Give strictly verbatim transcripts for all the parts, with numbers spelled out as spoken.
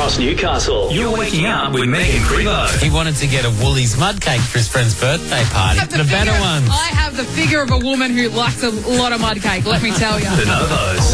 across Newcastle. You're waking up with Megan Prevo. He wanted to get a Woolies mud cake for his friend's birthday party. The, the better figure, ones. I have the figure of a woman who likes a lot of mud cake, let me tell you. The Novos.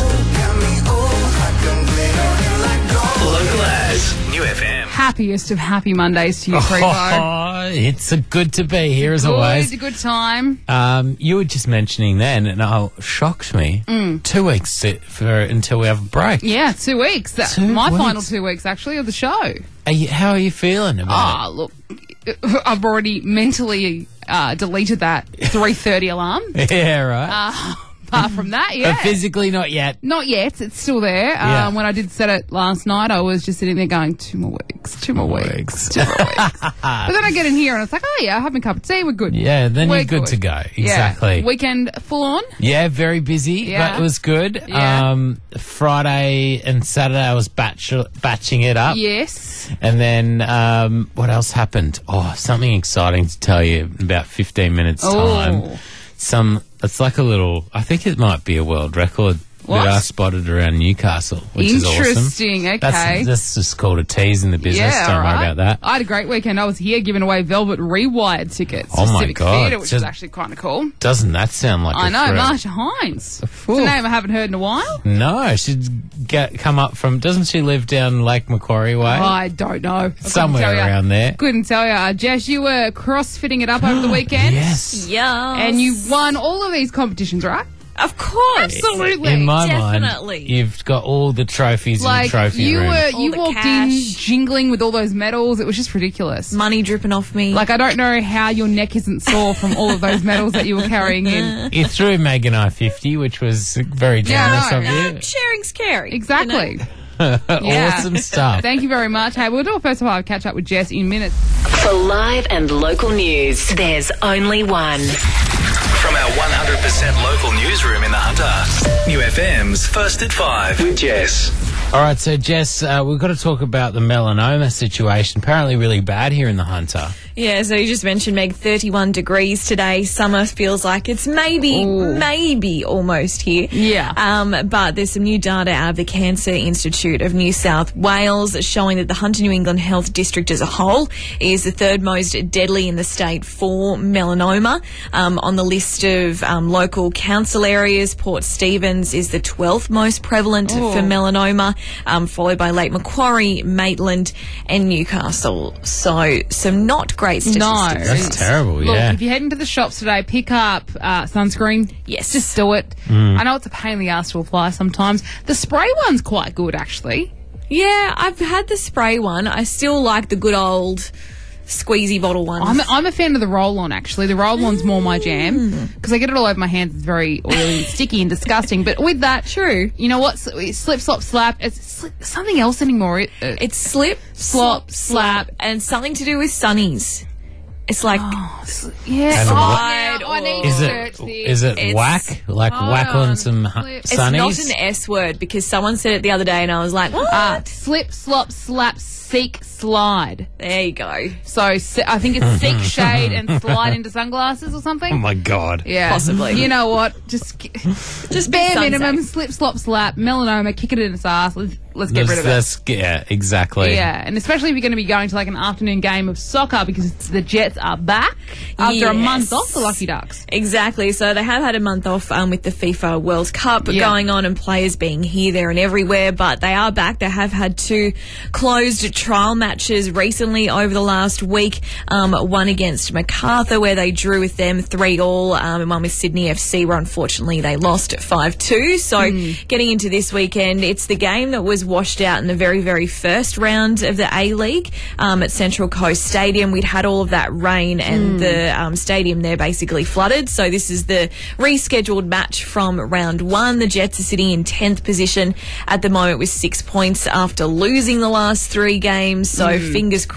Local as New F M. Happiest of happy Mondays to you, Prevo. Oh, it's a good to be here as Good, always. a good time. Um, you were just mentioning then, and it shocked me. Mm. Two weeks to, for until we have a break. Yeah, two weeks. That, Two my weeks. final two weeks, actually, of the show. Are you, how are you feeling about Ah, look, I've already mentally uh, deleted that three thirty alarm. it? Yeah, right. Uh, apart from that, yeah. But physically, not yet. Not yet. It's still there. Yeah. Um, when I did set it last night, I was just sitting there going, two more weeks, two more weeks, weeks. two more weeks. But then I get in here and it's like, oh, yeah, I have my cup of tea. We're good. Yeah, then We're you're good, to go. Exactly. Yeah. Weekend full on. Yeah, very busy, Yeah. but it was good. Yeah. Um, Friday and Saturday I was batch- batching it up. Yes. And then um, what else happened? Oh, something exciting to tell you in about fifteen minutes time. Oh. Some, it's like a little, I think it might be a world record What? that I spotted around Newcastle, which is awesome. Interesting. Okay. That's, that's just called a tease in the business. Yeah, Don't all worry right. about that. I had a great weekend. I was here giving away Velvet Rewired tickets Oh to my Civic God. Theatre, which Just- is actually kind of cool. Doesn't that sound like I a know, thrill? Marsha Hines. It's Phew. a name I haven't heard in a while. No, she'd get, come up from, doesn't she live down Lake Macquarie way? I don't know. I couldn't Somewhere tell ya. around there. Couldn't tell you. Uh, Jess, you were crossfitting it up over the weekend. Yes. Yeah. And you won all of these competitions, right? Of course. Absolutely. In my Definitely. mind, you've got all the trophies in Like, the trophy you room. were, All you the walked cash. in jingling with all those medals. It was just ridiculous. Money dripping off me. Like, I don't know how your neck isn't sore from all of those medals that you were carrying in. You threw Meg and I fifty, which was very generous Yeah, of I know. you. sharing's caring. Exactly. You know? Yeah. Awesome stuff. Thank you very much. Hey, we'll do a first of all catch up with Jess in minutes. For live and local news, there's only one. From our one hundred percent local newsroom in the Hunter. New F M's First at Five with Jess. All right, so Jess, uh, we've got to talk about the melanoma situation. Apparently really bad here in the Hunter. Yeah, so you just mentioned, Meg, thirty-one degrees today. Summer feels like it's maybe, Ooh. maybe almost here. Yeah. Um, but there's some new data out of the Cancer Institute of New South Wales showing that the Hunter New England Health District as a whole is the third most deadly in the state for melanoma. Um, on the list of um, local council areas, Port Stephens is the twelfth most prevalent Ooh. for melanoma, um, followed by Lake Macquarie, Maitland and Newcastle. So some not great statistics. No. That's terrible, Look, yeah. if you head into the shops today, pick up uh, sunscreen. Yes. Just do it. Mm. I know it's a pain in the ass to apply sometimes. The spray one's quite good, actually. Yeah, I've had the spray one. I still like the good old squeezy bottle ones. I'm a, I'm a fan of the roll-on, actually. The roll-on's more my jam because I get it all over my hands. It's very oily and sticky and disgusting. But with that, True. you know what? S- Slip, slop, slap. It's slip, something else anymore. It, uh, It's slip, Slop, slap. and something to do with sunnies. It's like s- yeah. And Oh, what- now I need Is to it search this. is it It's- whack? Like Hold whack on on. some hu- Slip. it's sunnies? not an S word because someone said it the other day and I was like, what? Uh, slip, slop, slap, seek, slide. There you go. So se- I think it's seek shade and slide into sunglasses or something. Oh my God. Yeah, Possibly. You know what? Just, just bare sun minimum. safe. Slip, slop, slap, melanoma. Kick it in its ass. Let's, let's get Let's- rid of it. let's- yeah, exactly. Yeah, and especially if you're going to be going to like an afternoon game of soccer because it's, the Jets are back after a Yes. month off the Lucky Ducks. Exactly. So they have had a month off um, with the FIFA World Cup Yeah. going on and players being here, there and everywhere, but they are back. They have had two closed trial matches recently over the last week. Um, one against Macarthur where they drew with them three all um, and one with Sydney F C where unfortunately they lost at five two. So getting into this weekend, it's the game that was washed out in the very, very first round of the A-League um, at Central Coast Stadium. We'd had all of that rain and the um, stadium there basically flooded. So this is the rescheduled match from round one. The Jets are sitting in tenth position at the moment with six points after losing the last three games. So fingers crossed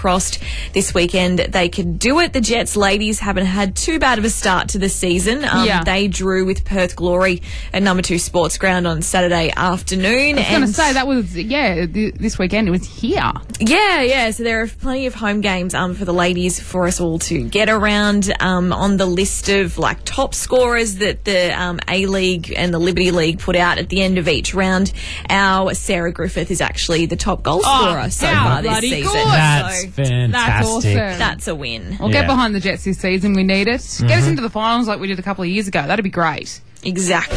crossed this weekend they could do it. The Jets ladies haven't had too bad of a start to the season. Um, Yeah. They drew with Perth Glory at number two Sports Ground on Saturday afternoon. I was going to say, that was, yeah, th- this weekend it was here. Yeah, yeah. So there are plenty of home games um, for the ladies for us all to get around. Um, on the list of like top scorers that the um, A-League and the Liberty League put out at the end of each round, our Sarah Griffith is actually the top goal scorer so how far this bloody season. good. That's so fantastic. That's awesome. that's a win. We'll Yeah. get behind the Jets this season. We need it. Get us into the finals like we did a couple of years ago. That'd be great. Exactly.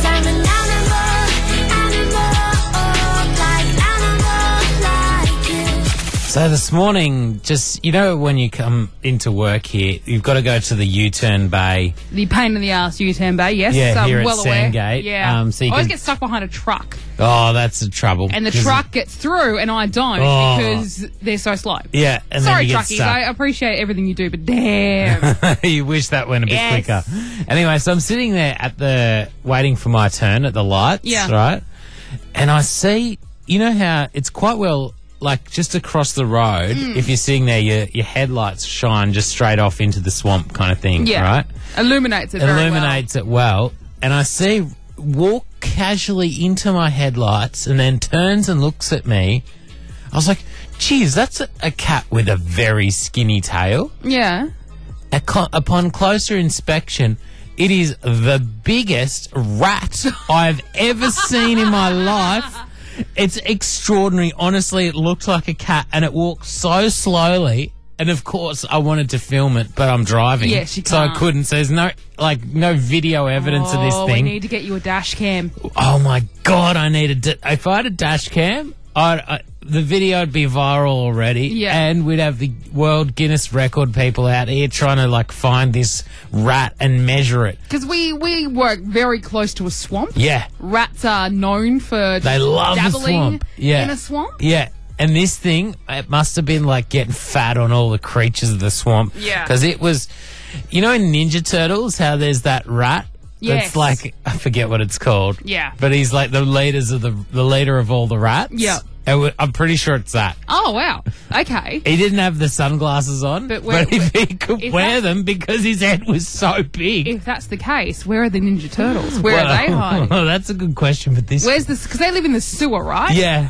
So this morning, just, you know, when you come into work here, you've got to go to the U-turn bay. The pain in the ass U-turn bay, yes. Yeah, I'm here at well aware. Sandgate. Yeah. Um, so you I always can- get stuck behind a truck, Oh, that's the trouble. and the 'Cause- truck gets through, and I don't Oh. because they're so slow. Yeah, and Sorry, then you get truckies. stuck. I appreciate everything you do, but damn. You wish that went a bit Yes. quicker. Anyway, so I'm sitting there at the waiting for my turn at the lights, Yeah. right? And I see, you know how it's quite well, like just across the road. Mm. If you're sitting there, your your headlights shine just straight off into the swamp, kind of thing, yeah. right? Illuminates it very Illuminates it well, and I see walk casually into my headlights and then turns and looks at me. I was like, geez, that's a, a cat with a very skinny tail. well. Yeah. Aco- Upon closer inspection, it is the biggest rat I've ever seen in my life. It's extraordinary. Honestly, it looked like a cat, and it walked so slowly. And of course, I wanted to film it, but I'm driving, Yes, you so I can't. couldn't. So there's no like no video evidence oh, of this thing. we need to get you a dash cam. Oh my god, I need a. Da- if I had a dash cam, I'd, I, the video would be viral already, Yeah. and we'd have the World Guinness Record people out here trying to like find this rat and measure it. Because we, we work very close to a swamp. Yeah, Rats are known for they love the dabbling swamp. Yeah, in a swamp. Yeah. And this thing, it must have been like getting fat on all the creatures of the swamp. Yeah. Because it was, you know, in Ninja Turtles, how there's that rat? Yes. That's like, I forget what it's called. Yeah. But he's like the leaders of the, the leader of all the rats. Yeah. And we- I'm pretty sure it's that. Oh, wow. Okay. He didn't have the sunglasses on, But but, where- if he could if wear that's- them because his head was so big. If that's the case, where are the Ninja Turtles? Where are they hiding? Well, that's a good question, but this. Where's this? Because they live in the sewer, right? Yeah.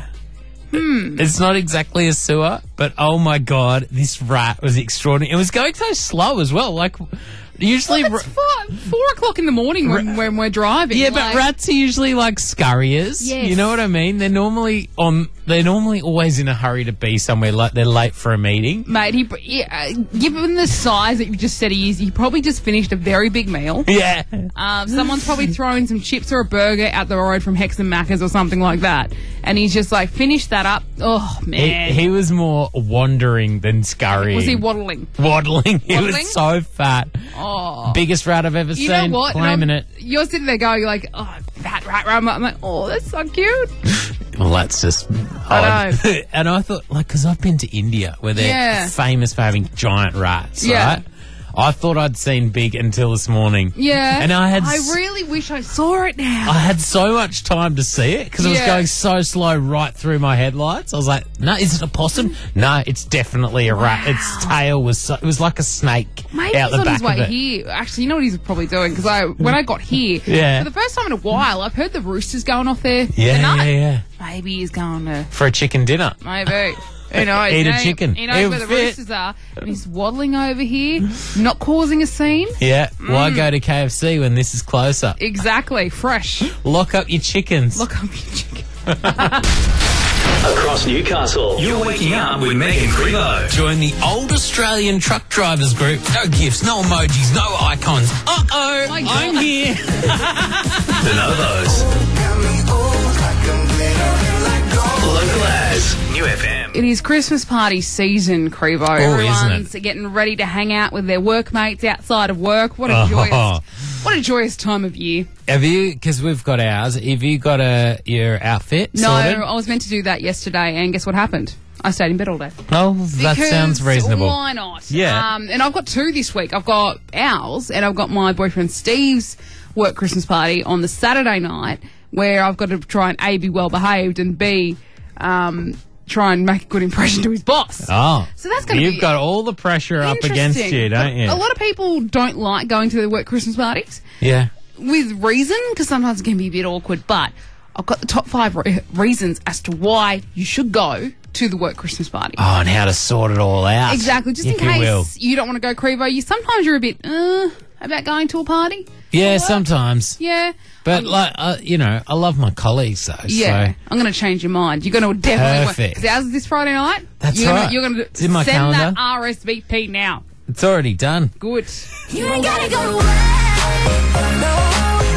Hmm. It's not exactly a sewer, but oh my god, this rat was extraordinary. It was going so slow as well. Like, usually. It's four, four o'clock in the morning when, when we're driving. Yeah, like- but rats are usually like scurriers. Yes. You know what I mean? They're normally on. They're normally always in a hurry to be somewhere. Like they're late for a meeting. Mate, he, yeah, uh, given the size that you just said he is, he probably just finished a very big meal. Yeah. Um, someone's probably thrown some chips or a burger out the road from Hex and Macca's or something like that. And he's just like, finished that up. Oh, He, man. he was more wandering than scurrying. was he waddling? waddling? He Waddling? was so fat. Oh. Biggest rat I've ever You seen. know what? Claiming And it. I'm- You're sitting there going, like, oh, fat rat, rat. I'm like, oh, that's so cute. Well, that's just I odd. And I thought, like, because I've been to India where they're Yeah. famous for having giant rats, Yeah. right? I thought I'd seen big until this morning. Yeah. And I had I s- really wish I saw it now. I had so much time to see it because it was Yeah. going so slow right through my headlights. I was like, no, is it a possum? No, it's definitely a rat. Its tail was so, it was like a snake Maybe out he's the on back his way of it. here. Actually, you know what he's probably doing? Because I, when I got here, Yeah. for the first time in a while, I've heard the roosters going off there. Yeah, the yeah, night. yeah. Maybe he's going to. For a chicken dinner. Maybe. Who knows? Eat a You know, chicken. He knows He'll where the fit. roosters are. And he's waddling over here, not causing a scene. Yeah. Why Mm. go to K F C when this is closer? Exactly. Fresh. Lock up your chickens. Look up your chicken. Across Newcastle, you're waking up with Megan Crevo. Join the Old Australian Truck Drivers Group. No gifts, no emojis, no icons. Uh-oh, My I'm God. here. The Novos. Local as New F M. It is Christmas party season, Crevo. Oh, isn't Everyone's it? getting ready to hang out with their workmates outside of work. What a Oh. joyous, what a joyous time of year. Have you, because we've got ours, have you got a, your outfit No, sorted? I was meant to do that yesterday, and guess what happened? I stayed in bed all day. Oh, that Because sounds reasonable. Why not? Yeah. Um, and I've got two this week. I've got ours, and I've got my boyfriend Steve's work Christmas party on the Saturday night, where I've got to try and A, be well behaved, and B, um, try and make a good impression to his boss. Oh. So that's going to be You've got all the pressure up against interesting. you, don't you? A lot of people don't like going to their work Christmas parties Yeah. with reason, because sometimes it can be a bit awkward, but I've got the top five re- reasons as to why you should go to the work Christmas party. Oh, and how to sort it all out. Exactly, just if in you will. case you don't want to go Crevo. You sometimes you're a bit uh, about going to a party. Yeah, Work. sometimes. Yeah. But, Um, like, uh, you know, I love my colleagues, though. Yeah, So I'm going to change your mind. You're going to definitely Perfect. Because ours is this Friday night. That's you're right. Gonna, you're going to It's in my send calendar. that R S V P now. it's already done. Good. You ain't gotta go to work.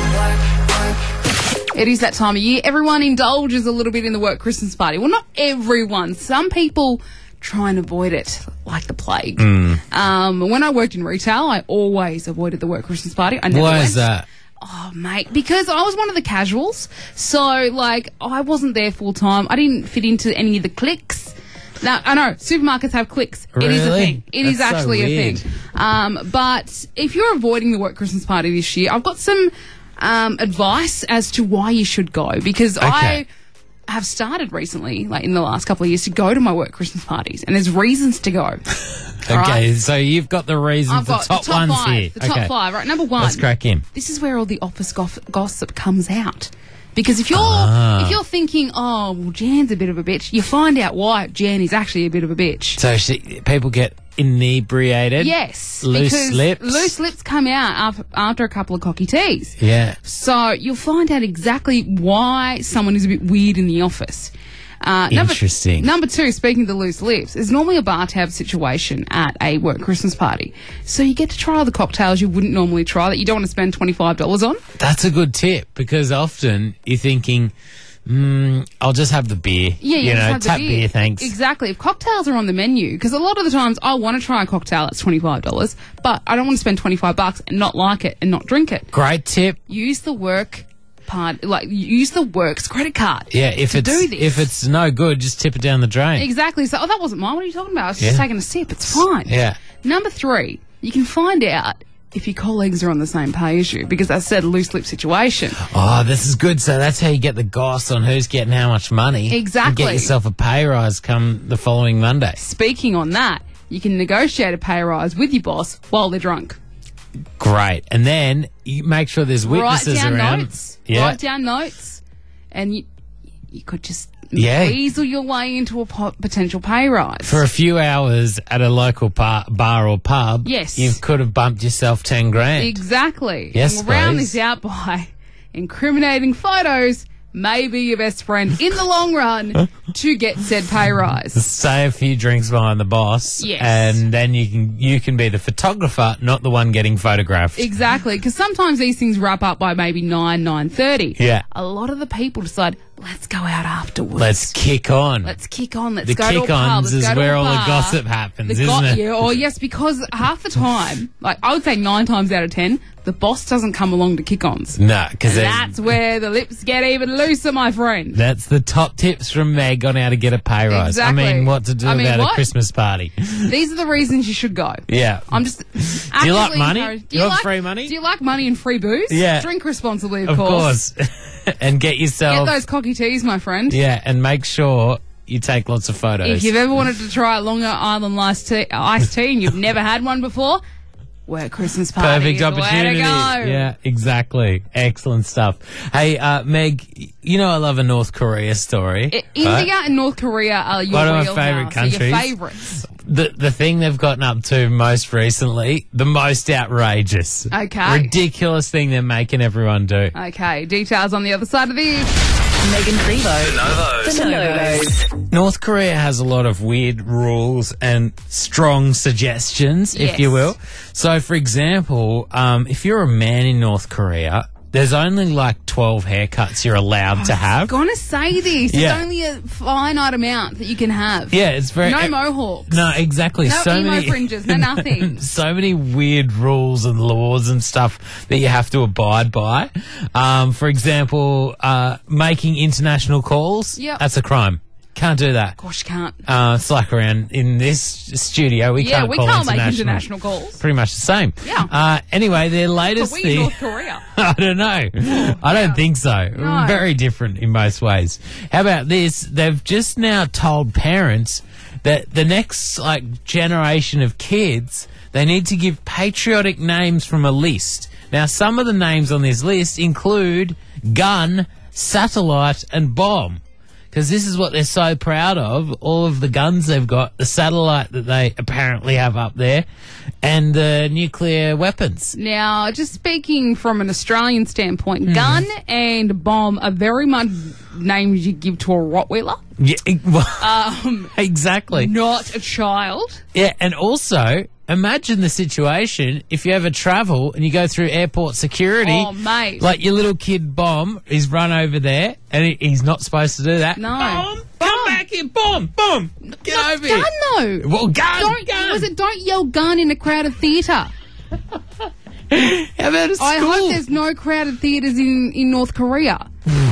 It is that time of year. Everyone indulges a little bit in the work Christmas party. Well, not everyone. Some people try and avoid it like the plague. Mm. Um, when I worked in retail, I always avoided the work Christmas party. I never Why went. is that? Oh, mate, because I was one of the casuals. So, like, I wasn't there full time. I didn't fit into any of the cliques. Now, I know, supermarkets have cliques. It is a Really? thing. It is That's so actually a weird. thing. Um, but if you're avoiding the work Christmas party this year, I've got some um, advice as to why you should go. Because I have started recently, like in the last couple of years, to go to my work Christmas parties. And there's reasons to go. Okay, right. so you've got the reasons, I've got the top, the top ones five. here. The top okay. five, right? Number one. Let's crack in. This is where all the office goff- gossip comes out. Because if you're Ah. if you're thinking, oh, well, Jan's a bit of a bitch, you find out why Jan is actually a bit of a bitch. So she, people get inebriated. Yes, Loose because lips. loose lips come out after, after a couple of cocky teas. Yeah. So you'll find out exactly why someone is a bit weird in the office. Uh, number, Interesting. Number two, speaking of the loose lips, there's normally a bar tab situation at a work Christmas party. So you get to try the cocktails you wouldn't normally try that you don't want to spend twenty-five dollars on. That's a good tip because often you're thinking, mm, I'll just have the beer. Yeah, you, you just know, have the tap beer. thanks. Exactly. If cocktails are on the menu, because a lot of the times I want to try a cocktail that's twenty-five dollars, but I don't want to spend twenty-five bucks and not like it and not drink it. Great tip. Use the work part, like use the works credit card. Yeah, if to it's do this. if it's no good, just tip it down the drain. Exactly. So, oh, that wasn't mine. What are you talking about? I was just Yeah. taking a sip. It's fine. Yeah. Number three, you can find out if your colleagues are on the same pay as you, because I said loose lip situation. Oh, this is good. So that's how you get the goss on who's getting how much money. Exactly. And get yourself a pay rise come the following Monday. Speaking on that, you can negotiate a pay rise with your boss while they're drunk. Great. And then you make sure there's witnesses Write down around. notes. Yeah. Write down notes, and you you could just Yeah. weasel your way into a po- potential pay rise. For a few hours at a local par- bar or pub, Yes. you could have bumped yourself ten grand. Exactly. Yes, and we'll round please. this out by incriminating photos may be your best friend in the long run to get said pay rise. Say a few drinks behind the boss, Yes. and then you can you can be the photographer, not the one getting photographed. Exactly, because sometimes these things wrap up by maybe nine, nine thirty. Yeah. A lot of the people decide, let's go out afterwards. Let's kick on. Let's kick on. Let's the go to a pub. kick-ons Let's is go to where a all the bar. gossip happens, The isn't it? Yeah, oh yes, because half the time, like I would say nine times out of ten, the boss doesn't come along to kick-ons. No, because That's where the lips get even looser, my friend. that's the top tips from Meg on how to get a pay rise. Exactly. I mean, what to do I mean, about what? a Christmas party. These are the reasons you should go. Yeah. I'm just. Do you like actively money? encourage- Do you want free money? Do you like money and free booze? Yeah. Drink responsibly, of, Of course. and get Get yourself. those cocky teas, my friend. Yeah, and make sure you take lots of photos. If you've ever wanted to try a Long Island iced tea, iced tea and you've never had one before, work Christmas party. Perfect is the way to opportunity. go. Yeah, exactly. Excellent stuff. Hey, uh, Meg, you know I love a North Korea story. I- India and North Korea are your One of my wheelhouse, favourite are your countries. favourites. The the thing they've gotten up to most recently, the most outrageous, Okay. ridiculous thing they're making everyone do. Okay, details on the other side of this. Megan Prevo. Novos. The Novos. North Korea has a lot of weird rules and strong suggestions, if Yes. you will. So, for example, um, if you're a man in North Korea, there's only like twelve haircuts you're allowed to have. Gonna say this. Yeah. It's only a finite amount that you can have. Yeah, it's very... No mohawks. No, exactly. No so emo many fringes. No nothing. so many weird rules and laws and stuff that you have to abide by. Um, for example, uh, making international calls. Yep. That's a crime. can't do that. Of course you can't. Uh, it's like around in this studio, we Yeah, can't we call can't make international. international calls. Pretty much the same. Yeah. Uh, anyway, their But latest we in thing. North Korea. I don't know. I don't think so. No. Very different in most ways. How about this? They've just now told parents that the next like generation of kids, they need to give patriotic names from a list. Now, some of the names on this list include gun, satellite, and bomb. Because this is what they're so proud of, all of the guns they've got, the satellite that they apparently have up there, and the nuclear weapons. Now, just speaking from an Australian standpoint, Hmm. gun and bomb are very much names you give to a Rottweiler, Yeah, it- well, um, exactly. not a child. Yeah, and also, imagine the situation if you ever travel and you go through airport security. Oh, mate. Like your little kid Bomb is run over there and he, he's not supposed to do that. No. Bomb, come back here, Bomb, Bomb. Get Not over here. gun, though. Well, gun, Don't, gun. was it, don't yell gun in a crowded theatre. How about a school? I hope there's no crowded theatres in, in North Korea.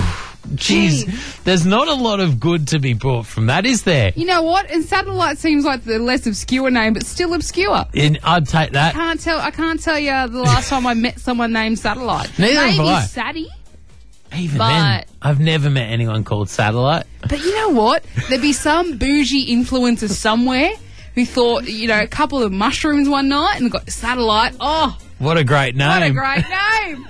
Jeez, there's not a lot of good to be brought from that, is there? You know what? And satellite seems like the less obscure name, but still obscure. In, I'd take that. Can't tell. I can't tell you the last time I met someone named Satellite. Neither have Maybe I. Sadie. Even but- then, I've never met anyone called Satellite. But you know what? There'd be some bougie influencer somewhere who thought, you know, a couple of mushrooms one night and got Satellite. Oh, What a great name. what a great name.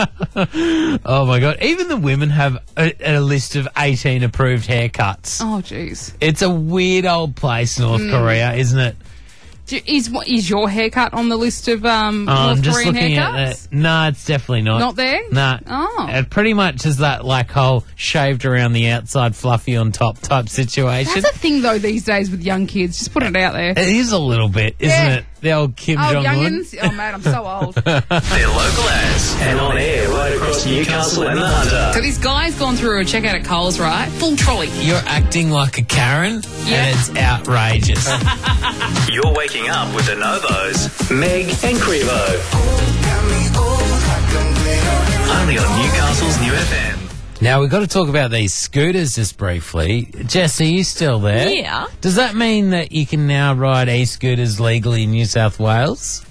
Oh my God. Even the women have a, a list of eighteen approved haircuts. Oh, jeez. It's a weird old place, North Hmm. Korea, isn't it? Do- Is what is your haircut on the list of um, Oh, North I'm just Korean looking haircuts? at that. No, it's definitely not. Not there? No. Oh. It pretty much is that like whole shaved around the outside, fluffy on top type situation. That's a thing though these days with young kids. Just put it out there. It is a little bit, isn't Yeah. it? The old Kim Oh, Jong Un. youngins. Oh, man, I'm so old. They're local ads and on air right across Newcastle and the Hunter. So this guy's gone through a checkout at Coles, right? Full trolley. You're acting like a Karen, Yeah. and it's outrageous. You're waking up with the Novos, Meg and Crevo. Only on Newcastle's New F M. Now, we've got to talk about these scooters just briefly. Jess, are you still there? Yeah. Does that mean that you can now ride e-scooters legally in New South Wales?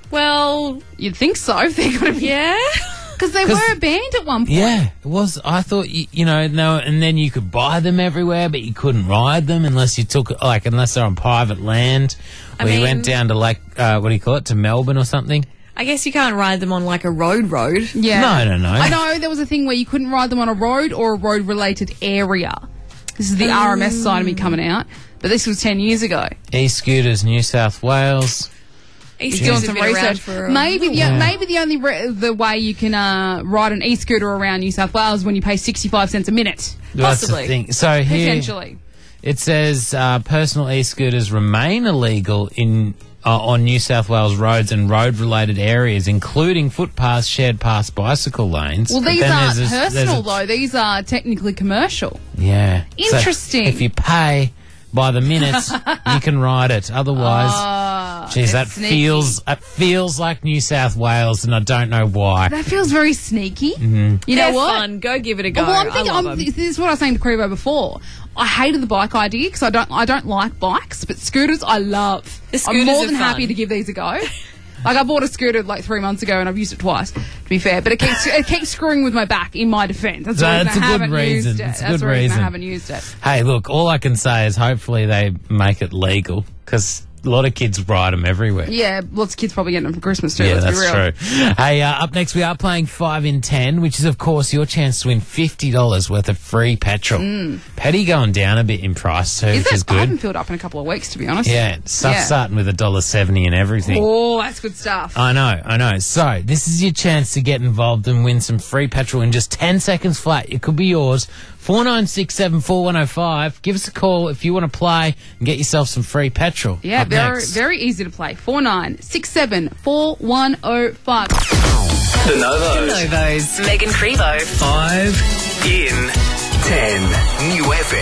Well, You'd think so if they're going to be. yeah. Because they 'Cause- were banned at one point. Yeah, it was. I thought, you, you know, no, and then you could buy them everywhere, but you couldn't ride them unless you took, like, unless they're on private land. I Or you mean- went down to, like, uh, what do you call it, to Melbourne or something? I guess you can't ride them on like a road road. Yeah. No, no, no. I know there was a thing where you couldn't ride them on a road or a road related area. This is the R M S side of me coming out. But this was ten years ago. E-scooters, New South Wales. He's Doing some research. For, maybe the Yeah. maybe the only re- the way you can uh, ride an e-scooter around New South Wales is when you pay sixty-five cents a minute. That's the Possibly. thing. So here, Potentially. it says uh, personal e-scooters remain illegal in uh, on New South Wales roads and road-related areas, including footpaths, shared paths, bicycle lanes. Well, But these then aren't there's a- there's personal a- though. These are technically commercial. Yeah. So Interesting. if you pay by the minute, you can ride it. Otherwise, Ah, geez, that that's sneaky. feels that feels like New South Wales, and I don't know why. That feels very sneaky. Mm-hmm. You know They're what? fun. Go give it a go. Well, I'm I thinking. love I'm, 'em. this is what I was saying to Crevo before. I hated the bike idea because I don't. I don't like bikes, but scooters I love. The I'm scooters more are than happy fun. to give these a go. Like I bought a scooter like three months ago and I've used it twice. To be fair, but it keeps it keeps screwing with my back. In my defence, that's the That's reason a I good haven't reason. used it. It's a That's good the reason reason. I haven't used it. Hey, look, all I can say is hopefully they make it legal because a lot of kids ride them everywhere. Yeah, lots of kids probably getting them for Christmas too. Yeah, let's that's be real. true. Hey, uh, up next we are playing five in ten, which is of course your chance to win fifty dollars worth of free petrol. Petty going down a bit in price too, Is which it? is I haven't good. filled up in a couple of weeks, to be honest. Yeah, stuff Yeah. starting with a dollar seventy and everything. Oh, that's good stuff. I know, I know. So, this is your chance to get involved and win some free petrol in just ten seconds flat. It could be yours. four nine six seven four one oh five. Give us a call if you want to play and get yourself some free petrol. Yeah, Up very next. very easy to play. Four nine six seven four one oh five. The Novos, Novos. Megan Crevo. five in ten. New F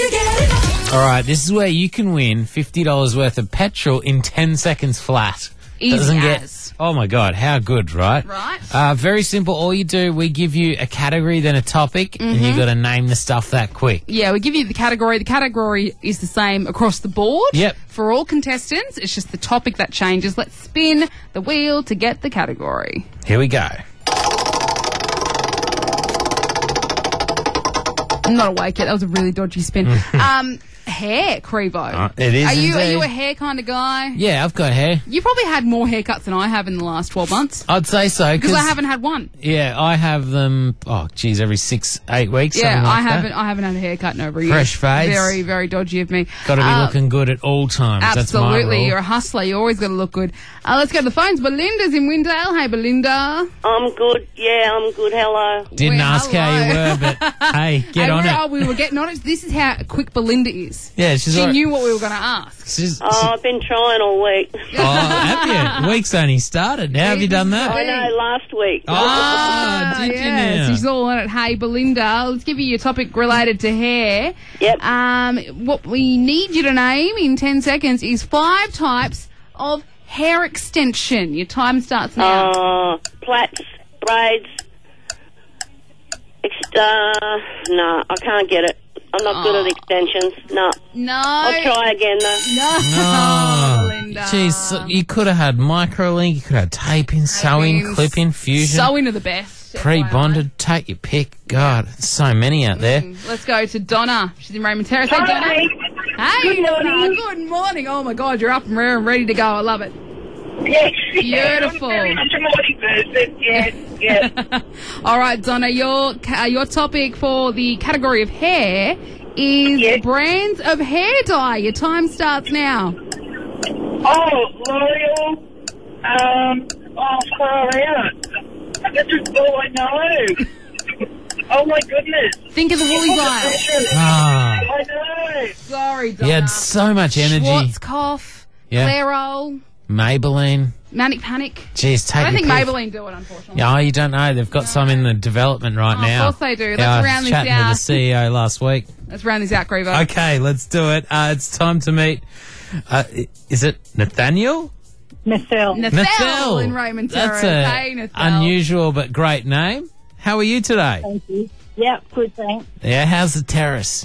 M. All right, this is where you can win fifty dollars worth of petrol in ten seconds flat. Easy Doesn't as. get. Oh my God, how good, right? Right. Uh, very simple. All you do, we give you a category, then a topic, and Mm-hmm. you got to name the stuff that quick. Yeah, we give you the category. The category is the same across the board. Yep. For all contestants, it's just the topic that changes. Let's spin the wheel to get the category. Here we go. I'm not awake yet. That was a really dodgy spin. um, hair, Crevo. Uh, it is Are you are indeed. you a hair kind of guy? Yeah, I've got hair. You probably had more haircuts than I have in the last twelve months. I'd say so Because I haven't had one. Yeah, I have them. Oh, geez, every six, eight weeks. Yeah, something like I that. haven't. I haven't had a haircut in over a year. Fresh face. Very, very dodgy of me. Got to be Uh, looking good at all times. That's my Absolutely, rule. you're a hustler. You always got to look good. Uh, let's go to the phones. Belinda's in Windale. Hey, Belinda. I'm good. Yeah, I'm good. Hello. Didn't Well, ask how you hello. were, but hey, get Hey, on we're- it. oh, we were getting on it. This is how quick Belinda is. Yeah, she's She all right. knew what we were going to ask. She's, Oh, I've been trying all week. oh, have you? Week's only started. How have you done that? I know, last week. Oh, did yeah, you now? she's all on it. Hey, Belinda, let's give you your topic related to hair. Yep. Um, what we need you to name in ten seconds is five types of hair extension. Your time starts now. Uh, plaits, braids. Ex- uh, no, I can't get it. I'm not good at extensions. No. no. I'll try again, though. No. Oh, Belinda. Jeez, so you could have had microlink, you could have taping, sewing, Taping, clipping, fusion, Sewing are the best. pre-bonded. Take your pick. God, there's so many out there. Let's go to Donna. She's in Raymond Terrace. Hey, Donna. Hey, Good Donna. morning. Good morning. Oh, my God, you're up and rare and ready to go. I love it. Yes. Beautiful. I'm such a morning person. Yes, yes. All right, Donna, your ca- uh, your topic for the category of hair is Yes. brands of hair dye. Your time starts now. Oh, L'Oreal. Um, oh, far out. This is all I know. Oh, my goodness. Think of the woolly vibe. Ah, I know. Sorry, Donna. you had so much energy. Schwarzkopf, Yeah. Clairol, Maybelline. Manic Panic. Jeez, take I don't your think pick. Maybelline do it, unfortunately. Yeah, oh, you don't know. They've got some in the development right Oh, of now. course they do. Let's yeah, I was round this chatting out. to the C E O last week. Let's round this out, Grievo. Okay, let's do it. Uh, it's time to meet. Uh, i- is it Nathaniel? Michelle. Nathel Nathel. in Raymond Terrace. That's a Hey, Nathel. unusual but great name. How are you today? Thank you. Yep, good, thanks. Yeah, how's the terrace?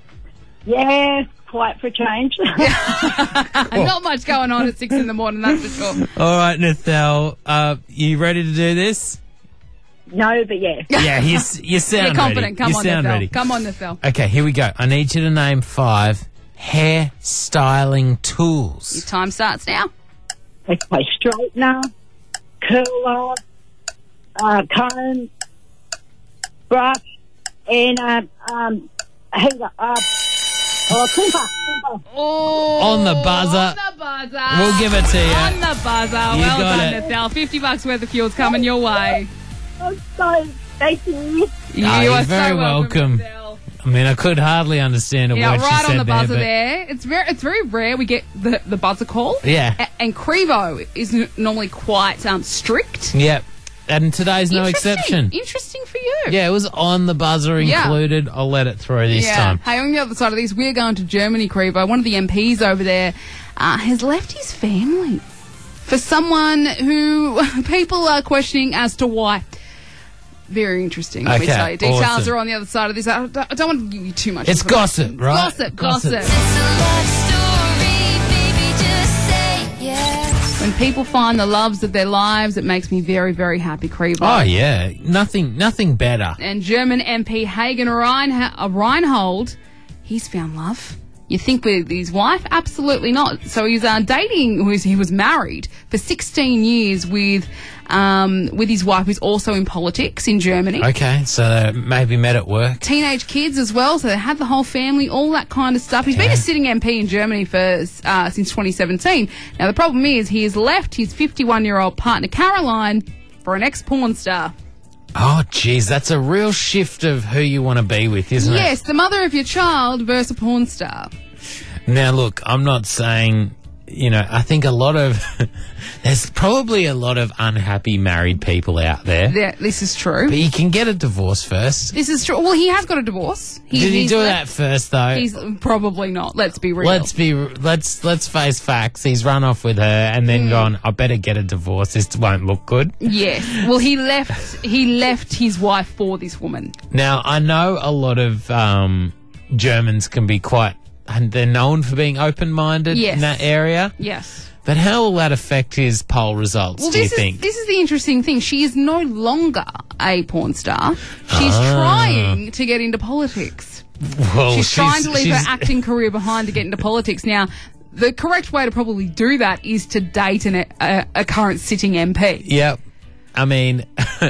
Yes, quite for a change. Not much going on at six in the morning, that's for sure. All right, Nathel, uh, you ready to do this? no, but yeah. Yeah, you, s- you sound You're confident. ready. Come you on, sound Nathel. ready. Come on, Nathel. Okay, here we go. I need you to name five hair styling tools. Your time starts now. Okay, straightener, curler, uh, comb, brush, and uh, um, heater, uh, oh, clipper, clipper. Oh, On the buzzer. On the buzzer. We'll give it to you. On the buzzer. You well got done, it. Nathel. fifty bucks worth of fuel's coming your way. Oh, so, thank you. You Ah, you're are very so welcome. welcome. Nathel. I mean, I could hardly understand a Yeah, word she right said on the buzzer there, there. It's very, it's very rare we get the, the buzzer call. Yeah. A- and Crevo is n- normally quite um, strict. but yep. And today's no Interesting. exception. Interesting for you. Yeah, it was on the buzzer Yeah. included. I'll let it through this Yeah. time. Hey, on the other side of this, we're going to Germany, Crevo. One of the M Ps over there uh, has left his family for someone who people are questioning as to why. Very interesting. Let me Okay, tell you. Details awesome. are on the other side of this. I don't, I don't want to give you too much. It's information. gossip, right? Gossip, gossip. Gossip. It's a love story, baby, just say yes. When people find the loves of their lives, it makes me very, very happy, Crevo. Oh, yeah. Nothing nothing better. And German M P Hagen Reinha- uh, Reinhold, he's found love. You think with his wife? Absolutely not. So he's uh, dating, who's- he was married for sixteen years with um, with his wife, who's also in politics in Germany. Okay, so they maybe met at work. Teenage kids as well, so they had the whole family, all that kind of stuff. He's been Okay. a sitting M P in Germany for uh, since twenty seventeen. Now the problem is he has left his fifty-one-year-old partner Caroline for an ex-porn star. Oh, geez, that's a real shift of who you want to be with, isn't Yes, the mother of your child versus a porn star. it? Now, look, I'm not saying you know, I think a lot of there's probably a lot of unhappy married people out there. Yeah, this is true. But you can get a divorce first. This is true. Well, he has got a divorce. He, Did he he's do left- that first though? He's probably not. Let's be real. Let's be let's let's face facts. He's run off with her and then Mm. gone, I better get a divorce. This won't look good. Yes. Well, he left. He left his wife for this woman. Now I know a lot of um, Germans can be quite, and they're known for being open-minded Yes. in that area. Yes. But how will that affect his poll results? Well, do you this is think? this is the interesting thing. She is no longer a porn star. She's Ah. trying to get into politics. well, She's, trying to leave she's- her acting career behind to get into politics. Now, the correct way to probably do that is to date an, a, a current sitting M P. Yep. I mean,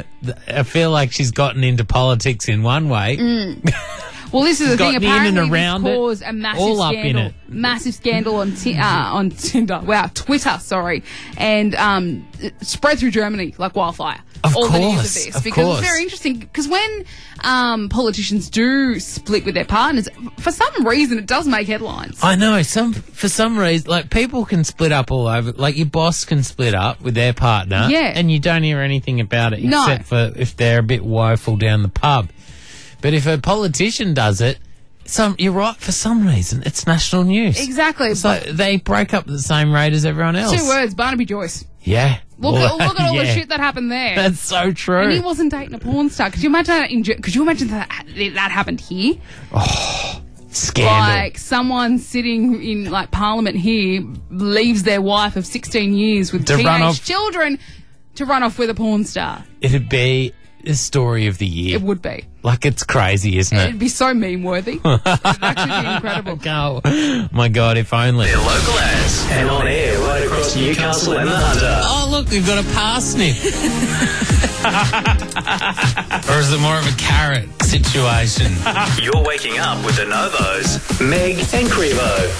I feel like she's gotten into politics in one way. Well, this is the thing. gotten in Apparently, and around this it, caused a massive all up in scandal. it. Massive scandal on ti- uh, on Tinder. Wow, Twitter. Sorry, and um, it spread through Germany like wildfire. Of all the news course, of this of because course. it's very interesting. Because when um, politicians do split with their partners, for some reason, it does make headlines. I know some for some reason, like people can split up all over. Like your boss can split up with their partner, Yeah. and you don't hear anything about it No. except for if they're a bit woeful down the pub. But if a politician does it, some you're right. For some reason, it's national news. Exactly. So they break up at the same rate as everyone else. Two words: Barnaby Joyce. Yeah. Look, Well, at, look at all the yeah. shit that happened there. That's so true. and he wasn't dating a porn star. Could you imagine that? In, Ge- could you imagine that that happened here? Scandal. Like someone sitting in like Parliament here leaves their wife of sixteen years with To run teenage off- children to run off with a porn star. It'd be the story of the year. It would be. Like it's crazy, isn't it? It'd be so meme worthy. It'd actually be incredible. Oh my God! If only. They're local ads and on air right across Newcastle and the Hunter. Oh, look, we've got a parsnip. Or is it more of a carrot situation? You're waking up with the Novos, Meg and Crevo.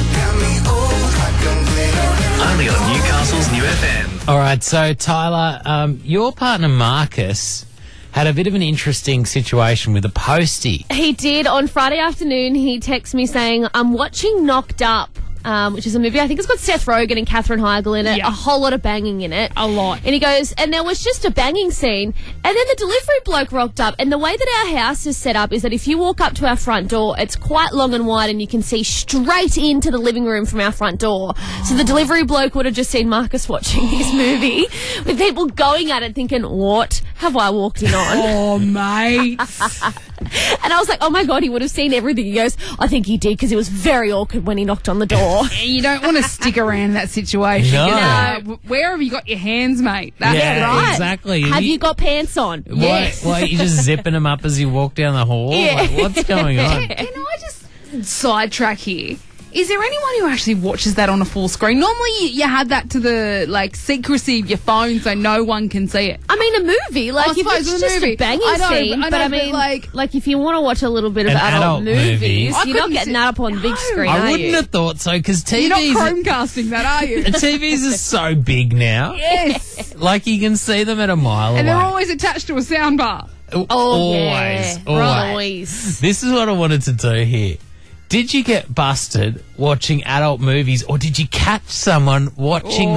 Only on Newcastle's New F M. All right, so Tyler, um, your partner Marcus had a bit of an interesting situation with a postie. He did on Friday afternoon. He texted me saying, I'm watching Knocked Up, um, which is a movie. I think it's got Seth Rogen and Katherine Heigl in it. Yeah. A whole lot of banging in it. A lot. And he goes, and there was just a banging scene. And then the delivery bloke rocked up. And the way that our house is set up is that if you walk up to our front door, it's quite long and wide and you can see straight into the living room from our front door. So the delivery bloke would have just seen Marcus watching this movie with people going at it thinking, what have I walked in on? Oh, mate. And I was like, oh my God, he would have seen everything. He goes, I think he did because it was very awkward when he knocked on the door. You don't want to stick around in that situation. No. 'cause, uh, w- where have you got your hands, mate? That's Yeah, right. exactly. Have You- you got pants on? Why, Yes. why are you just zipping them up as you walk down the hall? Yeah. Like, what's going on? Can I just sidetrack here? Is there anyone who actually watches that on a full screen? Normally, you, you had that to the like secrecy of your phone, so no one can see it. I mean, a movie. Like, I if suppose it's a just movie. a banging I know, scene. I but know, I but, mean, like- like, if you want to watch a little bit of An adult, adult movie. movies, I you're not couldn't getting sit- that up on the big No. screen, I are wouldn't you? have thought so because T Vs, You're not Chromecasting that, are you? T Vs are so big now. Yes. Like you can see them at a mile And away. they're always attached to a soundbar. Oh, Oh, always, yeah. always. Always. This is what I wanted to do here. Did you get busted watching adult movies or did you catch someone watching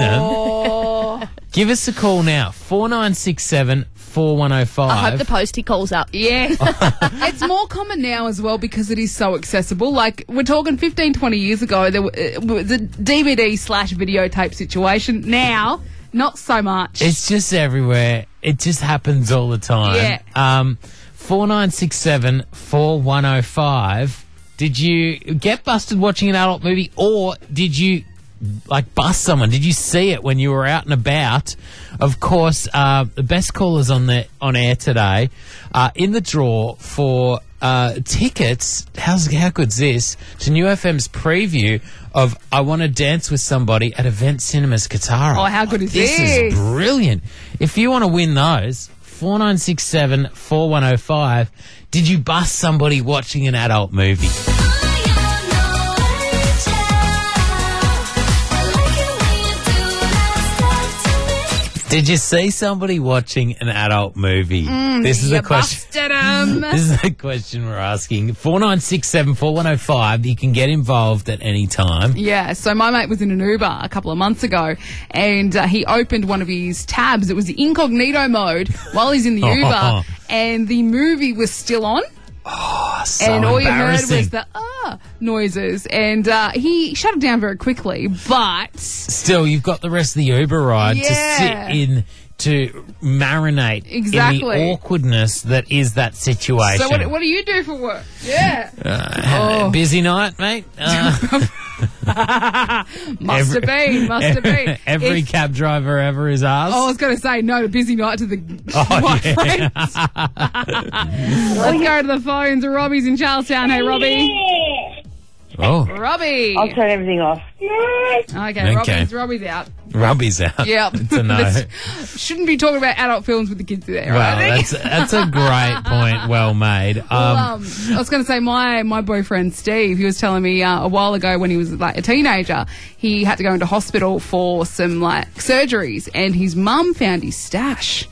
Oh. them? Give us a call now, four nine six seven, four one oh five. I hope the postie calls up. Yeah. It's more common now as well because it is so accessible. Like, we're talking fifteen, twenty years ago, there was a D V D slash videotape situation. Now, not so much. It's just everywhere. It just happens all the time. Yeah. Um, four nine six seven, four one oh five. Did you get busted watching an adult movie or did you, like, bust someone? Did you see it when you were out and about? Of course, uh, the best callers on the on air today are in the draw for uh, tickets. How's, how good's this? To New F M's preview of I Want to Dance with Somebody at Event Cinemas Katara. Oh, how good is this? this? This is brilliant. If you want to win those, four nine six seven, four one oh five. Did you bust somebody watching an adult movie? Did you see somebody watching an adult movie? this is You the question. busted 'em. This is the question we're asking. Four nine six seven four one zero five. You can get involved at any time. Yeah, so my mate was in an Uber a couple of months ago, and uh, he opened one of his tabs. It was the incognito mode while he's in the Uber, and the movie was still on. Oh, so and all you heard embarrassing. was the ah noises, and uh, he shut it down very quickly. But Still, you've got the rest of the Uber ride Yeah. to sit in to marinate Exactly. in the awkwardness that is that situation. so, what, what do you do for work? Yeah, Uh, Busy night, mate. Uh, must every- have been, must have been. Every If- cab driver ever is ours. Oh, I was going to say no to busy night to the Oh, my yeah. friends. Let's go to the phones. Robbie's in Charlestown. Hey, Robbie. Oh, Robbie. I'll turn everything off. Okay, Robbie's, Robbie's out. Robbie's out. Yep. It's a no. This- shouldn't be talking about adult films with the kids there, Well, right? that's that's a great point. Well made. Um, Well, um, I was going to say my my boyfriend Steve. He was telling me uh, a while ago when he was like a teenager, he had to go into hospital for some like surgeries, and his mum found his stash.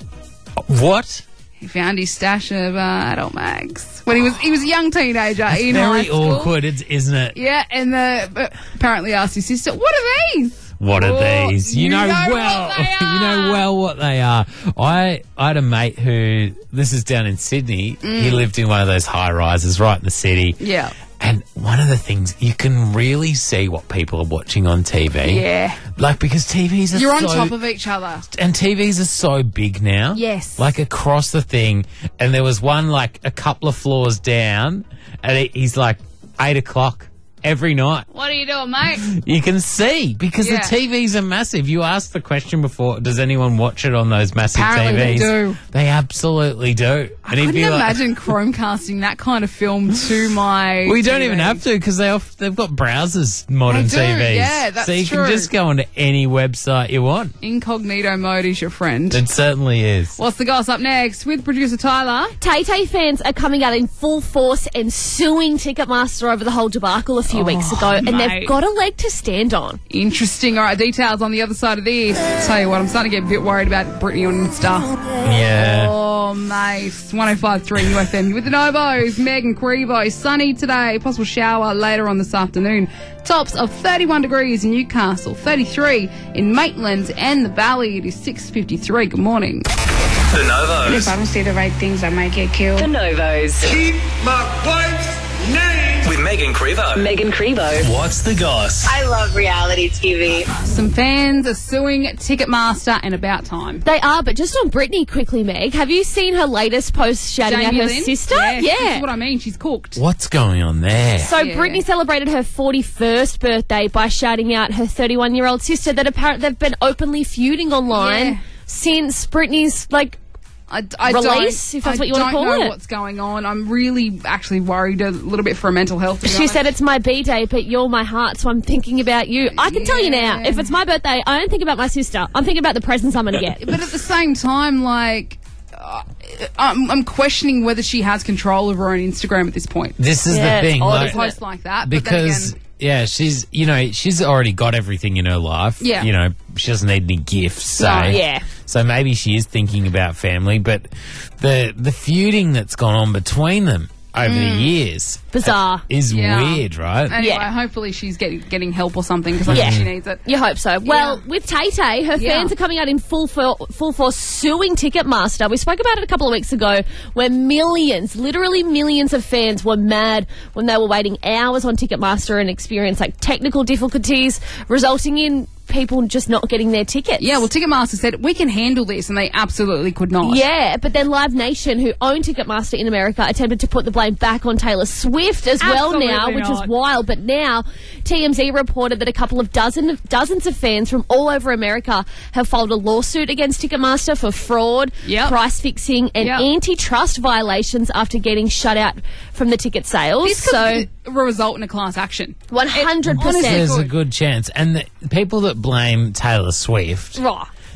what? He found his stash of uh, adult mags when he was he was a young teenager in high Very school. awkward, it's, isn't it? Yeah, and the uh, apparently asked his sister, "What are these?" What are Oh, these? You, you know, know well. what they You know are. well what they are. I I had a mate who this is down in Sydney. He lived in one of those high rises right in the city. Mm. Yeah. And one of the things you can really see what people are watching on T V. Yeah. Like because T Vs are You're on so, top of each other. and T Vs are so big now. Yes. Like across the thing. And there was one like a couple of floors down and he- he's like eight o'clock every night. What are you doing, mate? You can see because Yeah. the T Vs are massive. You asked the question before, does anyone watch it on those massive Apparently T Vs? they do. They absolutely do. I couldn't imagine Chromecasting that kind of film to my. we don't T V. even have to because they off, they've got browsers, modern They do, T Vs. yeah, that's so you true. can just go onto any website you want. Incognito mode is your friend. It certainly is. What's the gossip next with producer Tyler? Tay-Tay fans are coming out in full force and suing Ticketmaster over the whole debacle a few weeks ago, and mate. they've got a leg to stand on. Interesting. All right, details on the other side of this. Tell you what, I'm starting to get a bit worried about Britney on Insta. Yeah. Oh, mate. one oh five point three U F M. You with the Novos, Meg and Crevo. Sunny today. Possible shower later on this afternoon. Tops of thirty-one degrees in Newcastle, thirty-three in Maitland and the Valley. It is six fifty-three. Good morning. The Novos. If I don't say the right things, I might get killed. The Novos. Keep my wife's name. With Megan Crevo. Megan Crevo. What's the goss? I love reality T V. Some fans are suing Ticketmaster and about time. They are, but just on Britney quickly, Meg. Have you seen her latest post shouting Jamie at her Lynn? sister? Yes, Yeah. This is what I mean. She's cooked. What's going on there? So Yeah. Britney celebrated her forty-first birthday by shouting out her thirty-one-year-old sister that apparently they've been openly feuding online Yeah. since Britney's, like, I, I Release, don't, if that's I what you wanna don't call know it. what's going on. I'm really actually worried a little bit for her mental health. to be she honest. said it's my B-day, but you're my heart, so I'm thinking about you. I can tell you now, Yeah. if it's my birthday, I don't think about my sister. I'm thinking about the presents I'm going to get. But at the same time, like, uh, I'm, I'm questioning whether she has control over her own Instagram at this point. This is Yeah, the it's thing. odd, like- isn't it? Post like that, but then because again, yeah, she's you know she's already got everything in her life. Yeah. you know she doesn't need any gifts. So No, yeah. so maybe she is thinking about family, but the the feuding that's gone on between them over the years Bizarre. is Yeah. weird, right? anyway, Yeah. hopefully she's getting getting help or something because I Yeah. think she needs it. You hope so. Well, Yeah. with Tay-Tay, her Yeah. fans are coming out in full for, full force suing Ticketmaster. We spoke about it a couple of weeks ago where millions, literally millions of fans were mad when they were waiting hours on Ticketmaster and experienced like technical difficulties resulting in people just not getting their tickets. Yeah, well, Ticketmaster said we can handle this, and they absolutely could not. Yeah, but then Live Nation, who own Ticketmaster in America, attempted to put the blame back on Taylor Swift as well now, Absolutely which was not. wild. But now, T M Z reported that a couple of dozen dozens of fans from all over America have filed a lawsuit against Ticketmaster for fraud, Yep. price fixing, and Yep. antitrust violations after getting shut out from the ticket sales. This could So, result in a class action. one hundred honestly- percent. There's a good chance, and the people that blame Taylor Swift, Raw.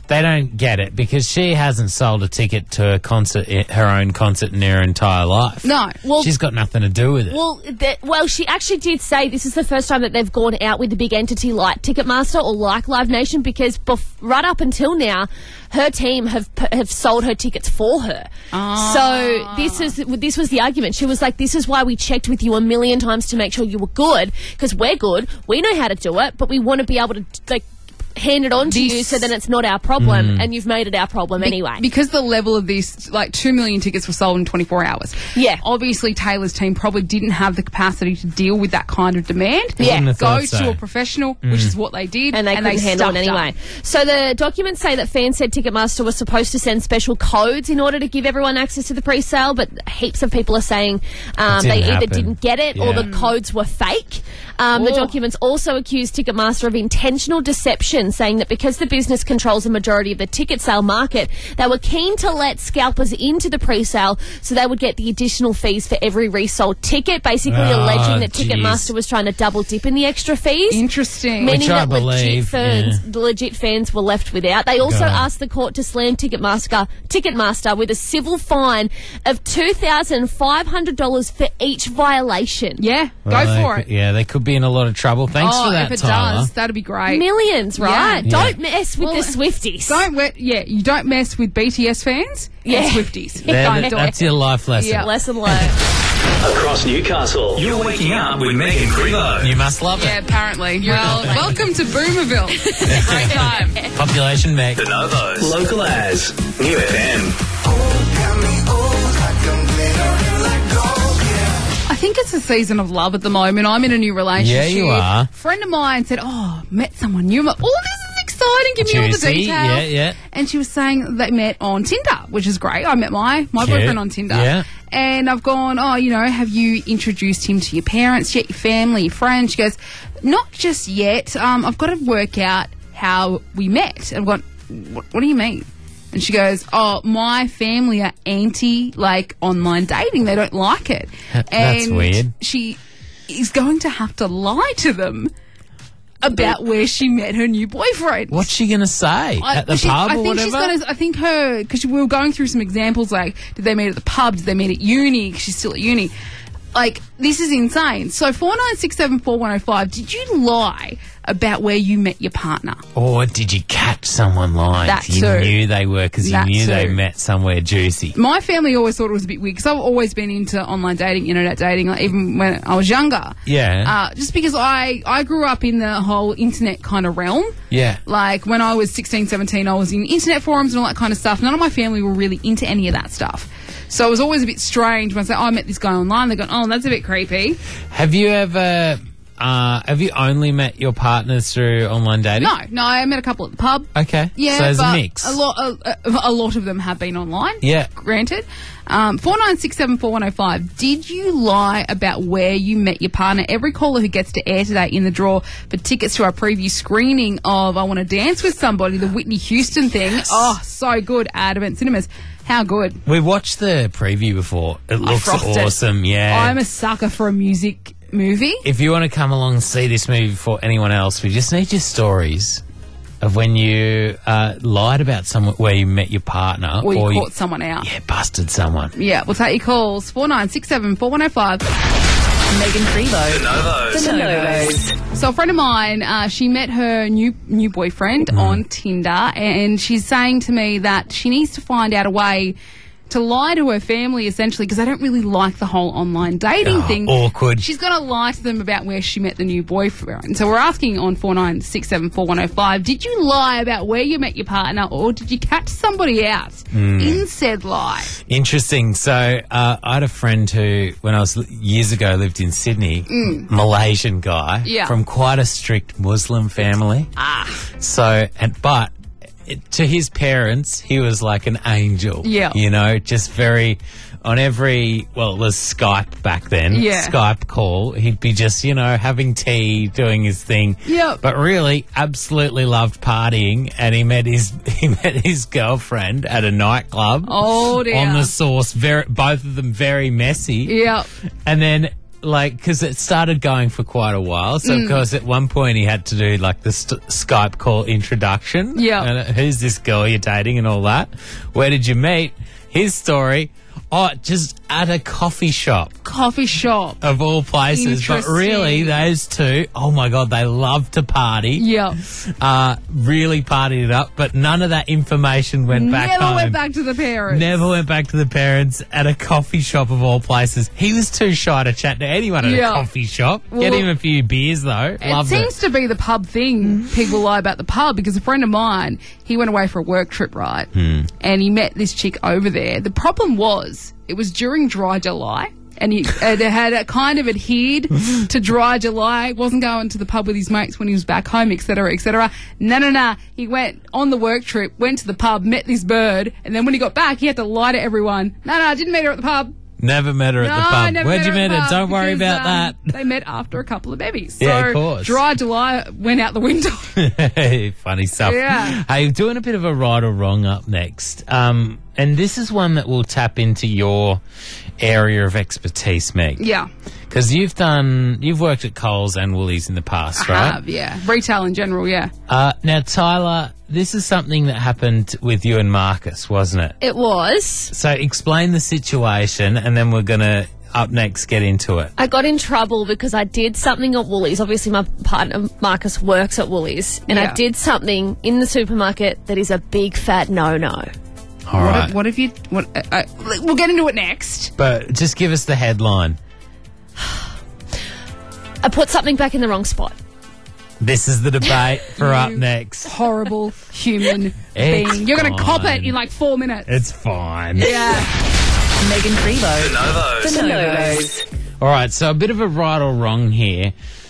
they don't get it because she hasn't sold a ticket to a concert, her own concert in her entire life. No. Well, she's got nothing to do with it. Well, the, well, she actually did say this is the first time that they've gone out with a big entity like Ticketmaster or like Live Nation because bef- right up until now, her team have have sold her tickets for her. Ah. So this is this was the argument. She was like, "This is why we checked with you a million times to make sure you were good because we're good. We know how to do it, but we want to be able to like." hand it on to This- you so then it's not our problem and you've made it our problem Be- anyway. Because the level of this, like two million tickets were sold in twenty-four hours. Yeah. Obviously, Taylor's team probably didn't have the capacity to deal with that kind of demand. Yeah. Wouldn't have Go thought to so. a professional, which is what they did. and they couldn't handle it stuffed anyway. up. So the documents say that fans said Ticketmaster was supposed to send special codes in order to give everyone access to the pre-sale, but heaps of people are saying um, It they didn't either happen. didn't get it or Yeah. the codes were fake. Um, the Oh. documents also accused Ticketmaster of intentional deception, saying that because the business controls a majority of the ticket sale market, they were keen to let scalpers into the pre-sale so they would get the additional fees for every resold ticket, basically Oh, alleging that geez. Ticketmaster was trying to double dip in the extra fees. Interesting. Meaning Which I that legit believe, fans, yeah. the legit fans were left without. They also God. asked the court to slam Ticketmaster, Ticketmaster with a civil fine of two thousand five hundred dollars for each violation. Yeah, Well, go they for could- it. Yeah, they could be in a lot of trouble. Thanks oh, for that, if it Tyler. does, that'd be great. Millions, right? Yeah. Don't Yeah. mess with Well, the Swifties. Don't wet, yeah, you don't mess with B T S fans Yeah. and Swifties. There- Don't do that's it. your life lesson. Yeah. Lesson learned. Across Newcastle, you're waking up with Megan Crevo. You must love Yeah, it. apparently. Well, welcome to Boomerville. Great time. Population Meg. The Novos. Local as New F M. I think it's a season of love at the moment. I'm in a new relationship. Yeah, you are. A friend of mine said, oh, met someone new. I'm like, oh, this is exciting. Give me all the Juicy. details. Yeah, yeah. And she was saying they met on Tinder, which is great. I met my, my Cute. boyfriend on Tinder. Yeah. And I've gone, oh, you know, have you introduced him to your parents yet, your family, your friends? She goes, not just yet. Um, I've got to work out how we met. And I've gone, what, what do you mean? And she goes, oh, my family are anti, like, online dating. They don't like it. That's and weird. she is going to have to lie to them about where she met her new boyfriend. What's she going to say? I- At the she- pub I or think whatever? she's gonna. I think her because we were going through some examples like, did they meet at the pub? Did they meet at uni? 'Cause she's still at uni. Like, this is insane. So four nine six seven four one zero five. Did you lie about where you met your partner? Or did you catch someone lying? That you too. knew they were because you That knew they too. met somewhere juicy. My family always thought it was a bit weird because I've always been into online dating, internet dating, like even when I was younger. Yeah. Uh, just because I, I grew up in the whole internet kind of realm. Yeah. Like when I was sixteen, seventeen, I was in internet forums and all that kind of stuff. None of my family were really into any of that stuff. So it was always a bit strange when I say, oh, I met this guy online. They're going, oh, that's a bit creepy. Have you ever, uh, have you only met your partners through online dating? No, no, I met a couple at the pub. Okay. Yeah, So there's but a mix. A lot, a, a lot of them have been online. Yeah. Granted. Um, four nine six seven four one zero five. Did you lie about where you met your partner? Every caller who gets to air today in the draw for tickets to our preview screening of I Want to Dance with Somebody, the Whitney Houston thing. Oh, so good at Event Cinemas. How good. We watched the preview before. It looks frothed it. awesome. Yeah. I'm a sucker for a music movie. If you want to come along and see this movie before anyone else, we just need your stories of when you uh, lied about someone where you met your partner Or you or caught someone out. yeah, busted someone. Yeah, we'll take your calls. four nine six seven four one zero five. Megan Crevo. The Novos. The Novos. So a friend of mine, uh, she met her new new boyfriend Mm. on Tinder, and she's saying to me that she needs to find out a way to lie to her family, essentially, because they don't really like the whole online dating Oh, thing. awkward. She's going to lie to them about where she met the new boyfriend. So we're asking on four nine six seven four one zero five, did you lie about where you met your partner, or did you catch somebody out Mm. in said lie? Interesting. So uh, I had a friend who, when I was years ago, lived in Sydney, Malaysian guy Yeah. from quite a strict Muslim family. Ah. So, and but it, to his parents, he was like an angel. Yeah. You know, just very on every well, it was Skype back then. Yeah. Skype call, he'd be just you know having tea, doing his thing. Yep. But really, absolutely loved partying, and he met his he met his girlfriend at a nightclub. Oh, dear. On the source, very both of them very messy. Yeah. And then like, because it started going for quite a while. So, of course, at one point he had to do, like, the st- Skype call introduction. Yeah. And, uh, who's this girl you're dating and all that? Where did you meet? His story. Oh, just at a coffee shop. Coffee shop. Of all places. But Interesting. really, those two, oh, my God, they love to party. Yeah. Uh, really partied it up. But none of that information went back Never home. went back to the parents. Never went back to the parents at a coffee shop of all places. He was too shy to chat to anyone at Yeah. a coffee shop. Well, Get him a few beers, though. It Loved seems it. to be the pub thing. People lie about the pub because a friend of mine, he went away for a work trip, right? Hmm. And he met this chick over there. The problem was, it was during dry July. And he uh, they had uh, kind of adhered to dry July, wasn't going to the pub with his mates when he was back home, et cetera, et cetera. No, no, no. He went on the work trip, went to the pub, met this bird, and then when he got back, he had to lie to everyone. No, no, I didn't meet her at the pub. Never met her at No, the I pub. never Where'd met you her at meet the her? pub Don't worry because, about um, that. They met after a couple of bevies. So Yeah, of course. dry July went out the window. Funny stuff. Yeah. Hey, doing a bit of a right or wrong up next. Um, and this is one that will tap into your area of expertise, Meg. Yeah. Because you've done, you've worked at Coles and Woolies in the past, I right? have, yeah. Retail in general, yeah. Uh, now, Tyler, this is something that happened with you and Marcus, wasn't it? It was. So explain the situation, and then we're going to, up next, get into it. I got in trouble because I did something at Woolies. Obviously, my partner Marcus works at Woolies, and Yeah. I did something in the supermarket that is a big fat no-no. All What, right. if, what if you... What, uh, uh, we'll get into it next. But just give us the headline. I put something back in the wrong spot. This is the debate for up next. Horrible human It's being. You're going to cop fine. it in like four minutes. It's fine. Yeah. Megan Prevo. The Novos. The Novos. All right, so a bit of a right or wrong here.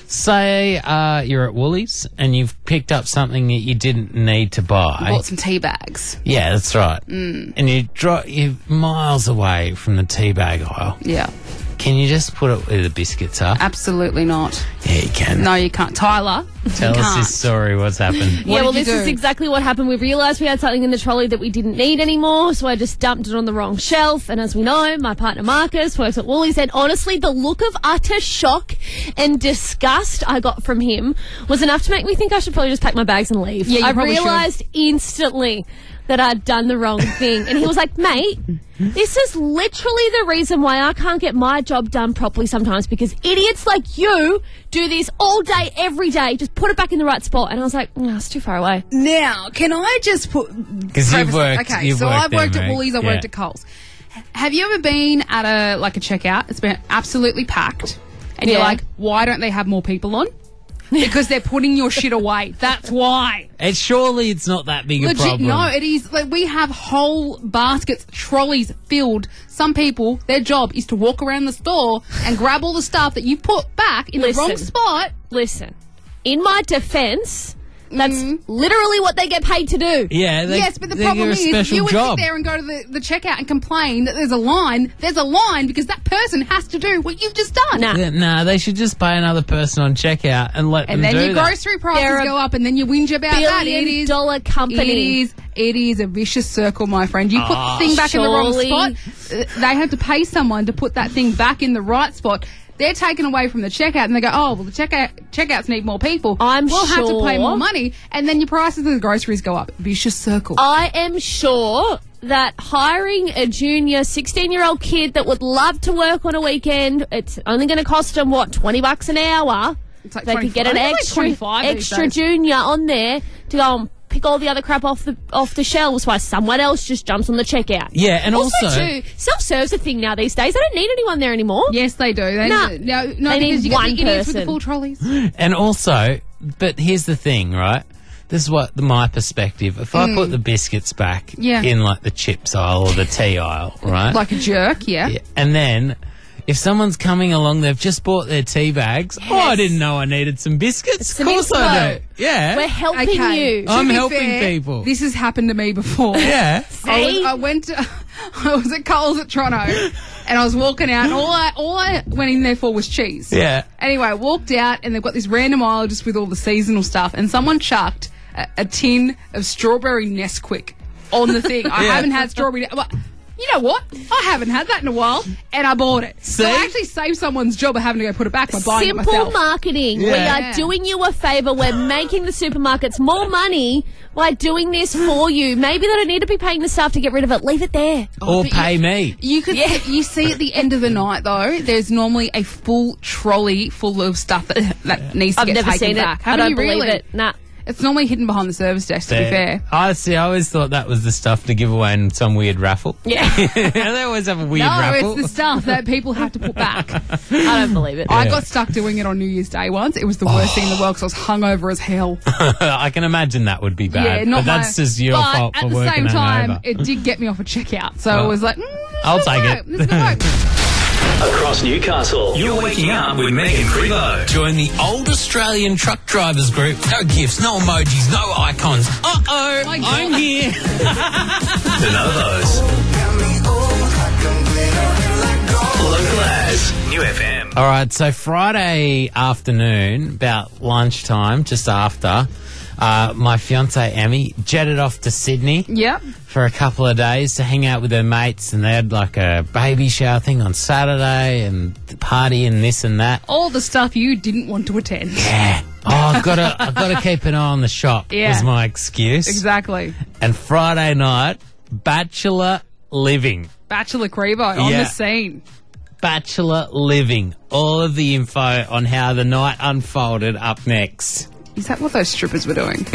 Say uh, you're at Woolies and you've picked up something that you didn't need to buy. Bought some tea bags. Yeah, that's right. Mm. And you dro- you're miles away from the tea bag aisle. Yeah. Can you just put it where the biscuits are? Absolutely not. Yeah, you can. No, you can't. Tyler, Tell you us can't. this story. What's happened? What yeah, did well, you this do? is exactly what happened. We realised we had something in the trolley that we didn't need anymore, so I just dumped it on the wrong shelf. And as we know, my partner Marcus works at Woolies, and honestly, the look of utter shock and disgust I got from him was enough to make me think I should probably just pack my bags and leave. Yeah, you I probably should. realised instantly that I'd done the wrong thing. And he was like, mate, this is literally the reason why I can't get my job done properly sometimes, because idiots like you do this all day, every day. Just put it back in the right spot. And I was like, no, it's too far away. Now, can I just put... 'Cause you've preface- worked- Okay, you've so worked I've there, worked at Meg. Woolies, I've Yeah. worked at Coles. Have you ever been at a, like a checkout? It's been absolutely packed. And you're Yeah. like, why don't they have more people on? Because they're putting your shit away. That's why. And surely it's not that big a Legit, problem. no, it is. Like, we have whole baskets, trolleys filled. Some people, their job is to walk around the store and grab all the stuff that you put back in the wrong Listen. spot. Listen, in my defence, that's Mm. literally what they get paid to do. Yeah, they, Yes, but the they problem give is, a special you would job. sit there and go to the, the checkout and complain that there's a line. There's a line because that person has to do what you've just done. Nah. Yeah, nah, they should just pay another person on checkout and let And them then do your that. grocery prices They're a go up, and then you whinge about that. It Billion is dollar company. It is. It is a vicious circle, my friend. You put Oh, the thing back in the wrong surely. spot. uh, They have to pay someone to put that thing back in the right spot. They're taken away from the checkout, and they go, "Oh, well, the checkout checkouts need more people. I'm we'll have to pay sure- more money." And then your prices of the groceries go up. Vicious circle. I am sure that hiring a junior sixteen-year-old kid that would love to work on a weekend, it's only going to cost them, what, twenty bucks an hour? It's like They could get an twenty-five. It's like extra, twenty-five these extra days. junior on there to go and pick all the other crap off the off the shelves while someone else just jumps on the checkout. Yeah, and also, too, self-serve's a thing now these days. They don't need anyone there anymore. Yes, they do. They, No. no, no, They because need you get one the idiots with the person. full trolleys. and also, but here's the thing, right? This is what my perspective. If I put the biscuits back Yeah. in like the chips aisle or the tea aisle, right? Like a jerk, yeah. Yeah, and then if someone's coming along, they've just bought their tea bags. Oh, I didn't know I needed some biscuits. Some of course I info. do. Yeah. We're helping Okay. you. To I'm be helping fair, people. This has happened to me before. yeah. I, was, See? I went to, I was at Coles at Toronto, and I was walking out, and all I all I went in there for was cheese. Yeah. Anyway, I walked out, and they've got this random aisle just with all the seasonal stuff, and someone chucked a, a tin of strawberry Nesquik on the thing. I Yeah. haven't had strawberry. Well, you know what? I haven't had that in a while, and I bought it. So See? I actually saved someone's job of having to go put it back by buying it Simple myself. marketing. We Yeah. are doing you a favour. We're making the supermarkets more money by doing this for you. Maybe they don't need to be paying the staff to get rid of it. Leave it there. Or but pay you- me. You could you see at the end of the night though, there's normally a full trolley full of stuff that, that needs to I've get never taken seen back. it. I Haven't don't you believe really? it. Nah. It's normally hidden behind the service desk, to be fair. I see. I always thought that was the stuff to give away in some weird raffle. Yeah. They always have a weird No, raffle. it's the stuff that people have to put back. I don't believe it. I got stuck doing it on New Year's Day once. It was the worst thing in the world because I was hungover as hell. I can imagine that would be bad. yeah, not but that's my, just your but fault for at the working same time, hungover. it did get me off a checkout. So Well, it was like, mm, I'll this is take gonna it. work. This is gonna work. Across Newcastle, you're waking up with Megan Crevo. Join the old Australian truck drivers group. No gifts, no emojis, no icons. Uh-oh, My I'm God. here. The Novos. Local as New F M. All right, so Friday afternoon, about lunchtime, just after, uh, my fiancée Emmy jetted off to Sydney Yep. for a couple of days to hang out with her mates, and they had like a baby shower thing on Saturday and the party and this and that. All the stuff you didn't want to attend. Yeah. Oh, I've got to, I've got to keep an eye on the shop. Yeah. Was my excuse. Exactly. And Friday night, bachelor living. Bachelor Crevo on Yeah. the scene. Bachelor living. All of the info on how the night unfolded up next. Is that what those strippers were doing?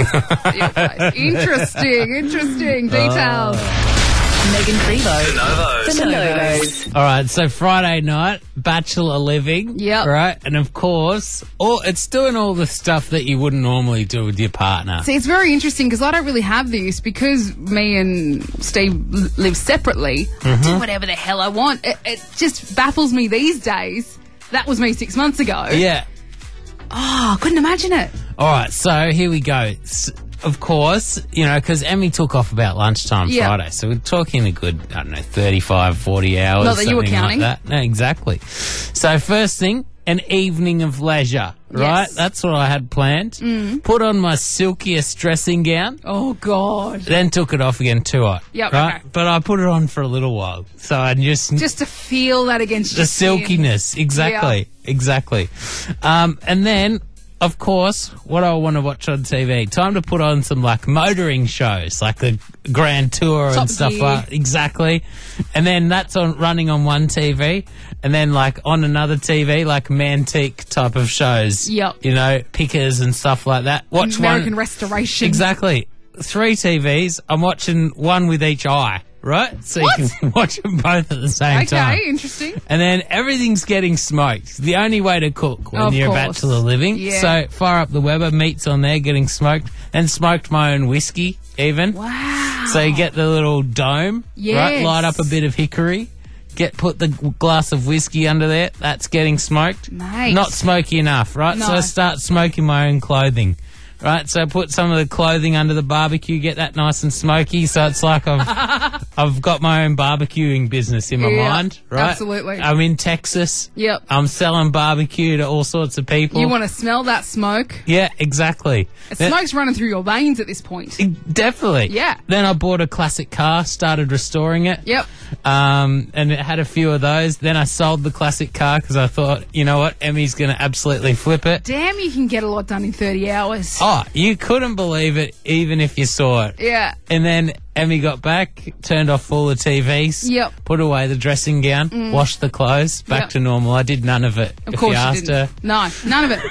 Yeah, interesting, interesting details. Megan The Crevo. Novos. The Novos. All right, so Friday night, bachelor living. Yep. Right, and of course, all, it's doing all the stuff that you wouldn't normally do with your partner. See, it's very interesting because I don't really have this because me and Steve l- live separately. I do whatever the hell I want. It, it just baffles me these days. That was me six months ago. Yeah. Oh, I couldn't imagine it. All right, so here we go. S- of course, you know, because Emmy took off about lunchtime Yeah. Friday, so we're talking a good, I don't know, thirty-five, forty hours. Not that you were something counting. Like that. No, exactly. So first thing, an evening of leisure, right? Yes. That's what I had planned. Mm. Put on my silkiest dressing gown. Oh, God. Then took it off again, too hot. Yep, right? okay. But I put it on for a little while, so I just Just to feel that against the your skin. silkiness, exactly, exactly. Um, and then, of course, what I want to watch on T V. Time to put on some like motoring shows, like the Grand Tour Top and stuff Gear. like exactly. And then that's on running on one T V, and then like on another T V, like Mantique type of shows. Yep. You know, pickers and stuff like that. Watch American one. Restoration. Exactly. Three T Vs. I'm watching one with each eye, right? So What? you can watch them both at the same time. Okay, interesting. And then everything's getting smoked. The only way to cook when Of you're a course. bachelor living. Yeah. So fire up the Weber, meat's on there getting smoked, and smoked my own whiskey even. Wow. So you get the little dome, right? Yes. Light up a bit of hickory. Get put the g- glass of whiskey under there. That's getting smoked. Mate. Not smoky enough, right? So No. I start smoking my own clothing. Right, so put some of the clothing under the barbecue, get that nice and smoky. So it's like I've I've got my own barbecuing business in my Yeah, mind, right? absolutely. I'm in Texas. Yep. I'm selling barbecue to all sorts of people. You want to smell that smoke? Yeah, exactly. Then- Smoke's running through your veins at this point. Definitely. Yeah. Then I bought a classic car, started restoring it. Yep. Um, and it had a few of those. Then I sold the classic car because I thought, you know what, Emmy's going to absolutely flip it. Damn, you can get a lot done in thirty hours. Oh, you couldn't believe it even if you saw it. Yeah. And then Emmy got back, turned off all the T Vs, Yep. put away the dressing gown, Mm. washed the clothes, back Yep. to normal. I did none of it. Of if course you you asked didn't. her. No, none of it.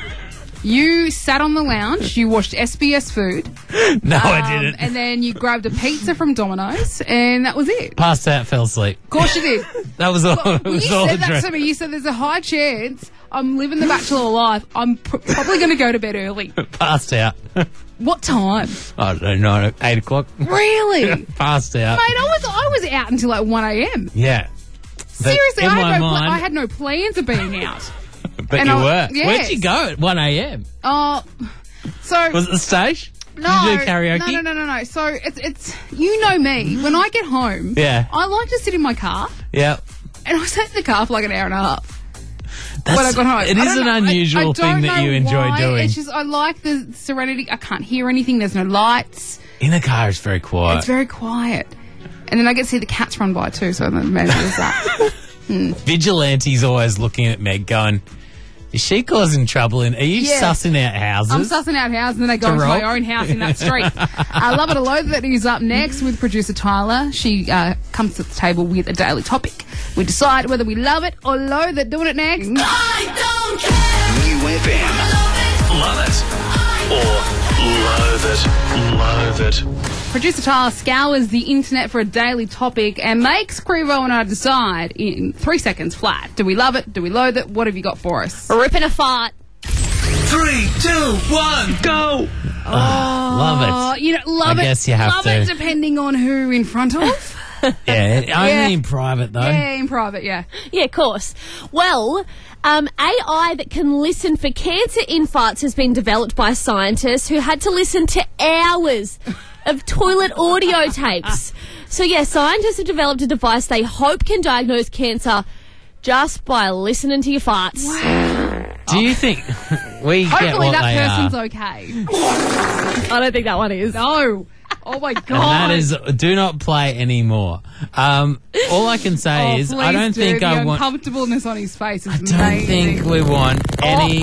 You sat on the lounge, you watched S B S Food. No, I um, didn't. And then you grabbed a pizza from Domino's, and that was it. Passed out, fell asleep. Of course you did. That was all. it When was you all said a that dream. to me, you said there's a high chance I'm living the bachelor life. I'm pr- probably going to go to bed early. Passed out. What time? I don't know, eight o'clock. Really? Passed out. Mate, I was I was out until like one a.m. Yeah. But Seriously, in I my had, no pla- mind, I had no plans of being out. but and you I- were. yes. Where'd you go at one a.m.? Oh, so Was it the stage? no, Did you do karaoke? no, no, no, no, no. So it's it's you know me. When I get home, Yeah. I like to sit in my car, Yeah. and I sat in the car for like an hour and a half. That's, when I got home. It I is don't an know- I- unusual I don't thing that know you enjoy why. doing. It's just I like the serenity. I can't hear anything. There's no lights. In the car, it's very quiet. It's very quiet. And then I get to see the cats run by too, so then maybe there's that. Hmm. Vigilante's always looking at Meg going, is she causing trouble? In, are you Yes. sussing out houses? I'm sussing out houses and then I go To into rob? my own house in that street. I love it or loathe it is up next with producer Tyler. She uh, comes to the table with a daily topic. We decide whether we love it or loathe it. Doing it next. I don't care. New F M. Love it. Or loathe it. Loathe it. Producer Tyler scours the internet for a daily topic and makes Crevo and I decide in three seconds flat. Do we love it? Do we loathe it? What have you got for us? Ripping a fart. Three, two, one, go. Love Oh, it. you know, love I it. guess you have love to. it depending on who in front of. Yeah, only Yeah. in private though. Yeah, in private, yeah. Yeah, of course. Well, um, A I that can listen for cancer infarcts has been developed by scientists who had to listen to hours of toilet audio tapes. So, yeah, scientists have developed a device they hope can diagnose cancer just by listening to your farts. Do you think we get Hopefully what that they person's are? okay. I don't think that one is. No. Oh my god. And that is, do not play anymore. Um, all I can say Oh, is, please I don't do. think the I want. uncomfortableness on his face is I don't amazing. think we want any.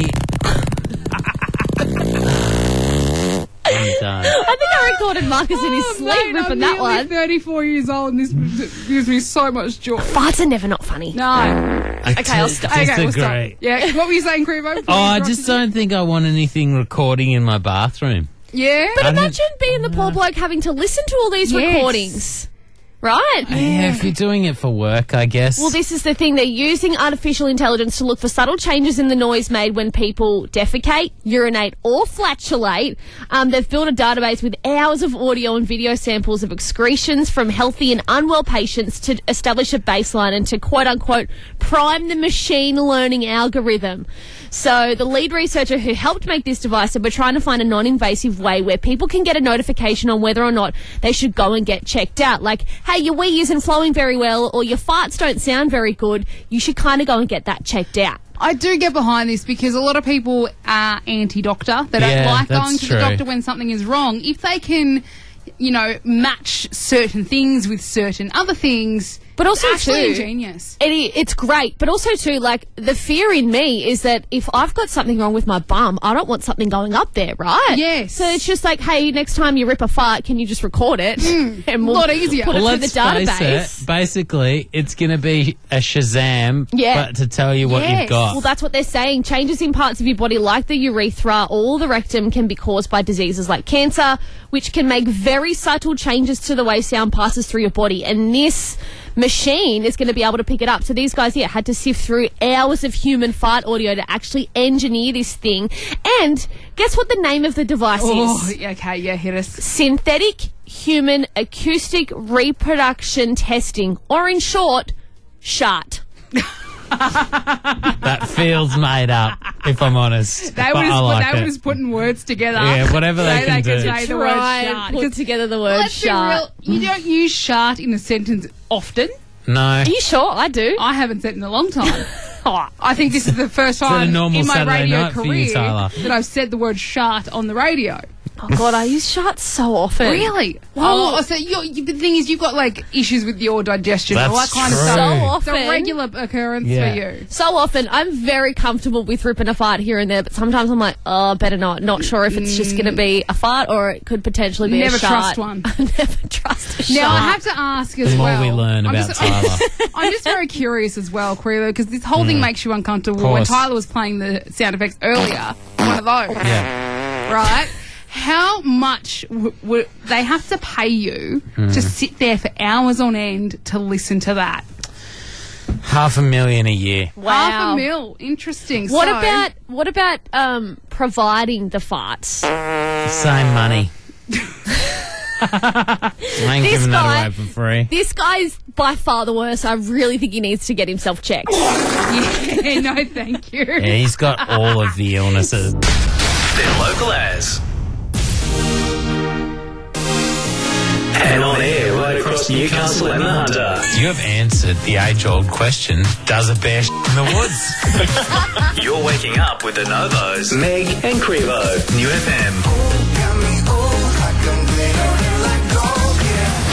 I'm done. I think I recorded Marcus in his Oh, sleep mate, ripping I'm that nearly one. thirty-four years old and this gives me so much joy. Farts are never not funny. No. I Okay, I'll stop. Okay, we'll stop. disagree. Yeah, what were you saying, Crevo? Oh, I just don't think I want anything recording in my bathroom. Yeah? But I don't- imagine being the poor bloke having to listen to all these Yes. recordings. Right? Yeah, if you're doing it for work, I guess. Well, this is the thing. They're using artificial intelligence to look for subtle changes in the noise made when people defecate, urinate, or flatulate. Um, they've built a database with hours of audio and video samples of excretions from healthy and unwell patients to establish a baseline and to quote-unquote prime the machine learning algorithm. So the lead researcher who helped make this device said we're trying to find a non-invasive way where people can get a notification on whether or not they should go and get checked out. Like, hey, your wee isn't flowing very well or your farts don't sound very good. You should kind of go and get that checked out. I do get behind this because a lot of people are anti-doctor. They don't Yeah, like that's going to true. the doctor when something is wrong. If they can, you know, match certain things with certain other things, But also, it's actually too, ingenious. It, it's great, but also too, like, the fear in me is that if I've got something wrong with my bum, I don't want something going up there, right? Yes. So it's just like, hey, next time you rip a fart, can you just record it? and we'll a lot easier. put well, it let's through the face database. it. Basically, it's going to be a Shazam, Yeah. but to tell you what Yes. you've got. Well, that's what they're saying. Changes in parts of your body, like the urethra or the rectum, can be caused by diseases like cancer, which can make very subtle changes to the way sound passes through your body. And this machine is going to be able to pick it up. So these guys here had to sift through hours of human fart audio to actually engineer this thing. And guess what the name of the device Oh, is? okay, yeah, hit us. Synthetic Human Acoustic Reproduction Testing, or in short, SHART. That feels made up, if I'm honest. They but were I just, like they it. were just putting words together. Yeah, whatever they so can they do. Say the word Try and shart. put 'Cause together the word let's be SHART. real, you don't use shart in a sentence often. No. Are you sure? I do. I haven't said it in a long time. Oh, I think this is the first that a time normal in my Saturday radio night for you, career Tyler? that I've said the word shart on the radio. oh God, I use SHART so often. Really? Well- oh, so you're, you, the thing is, you've got like issues with your digestion, That's all that kind of true. stuff. So It's often. a regular occurrence Yeah. for you. So often, I'm very comfortable with ripping a fart here and there, but sometimes I'm like, oh, better not. Not sure if it's just going to be a fart or it could potentially be Never a shart. trust one. Never trust a shart. Now, I have to ask as The more well. we learn I'm about just, Tyler. I'm just very curious as well, Creelo, because this whole thing makes you uncomfortable. When Course. Tyler was playing the sound effects earlier, one of those, Yeah. right? How much w- would they have to pay you Hmm. to sit there for hours on end to listen to that? Half a million a year. Wow. Half a mil. Interesting. What So- about what about um, providing the farts? Same money. I ain't This giving guy- that away for free. This guy's by far the worst. I really think he needs to get himself checked. Yeah, no, thank you. Yeah, he's got all of the illnesses. They're local as. And on air right across Newcastle and the Hunter. You have answered the age-old question, does a bear sh- in the woods? You're waking up with the Novos, Meg and Crevo. New F M. Got to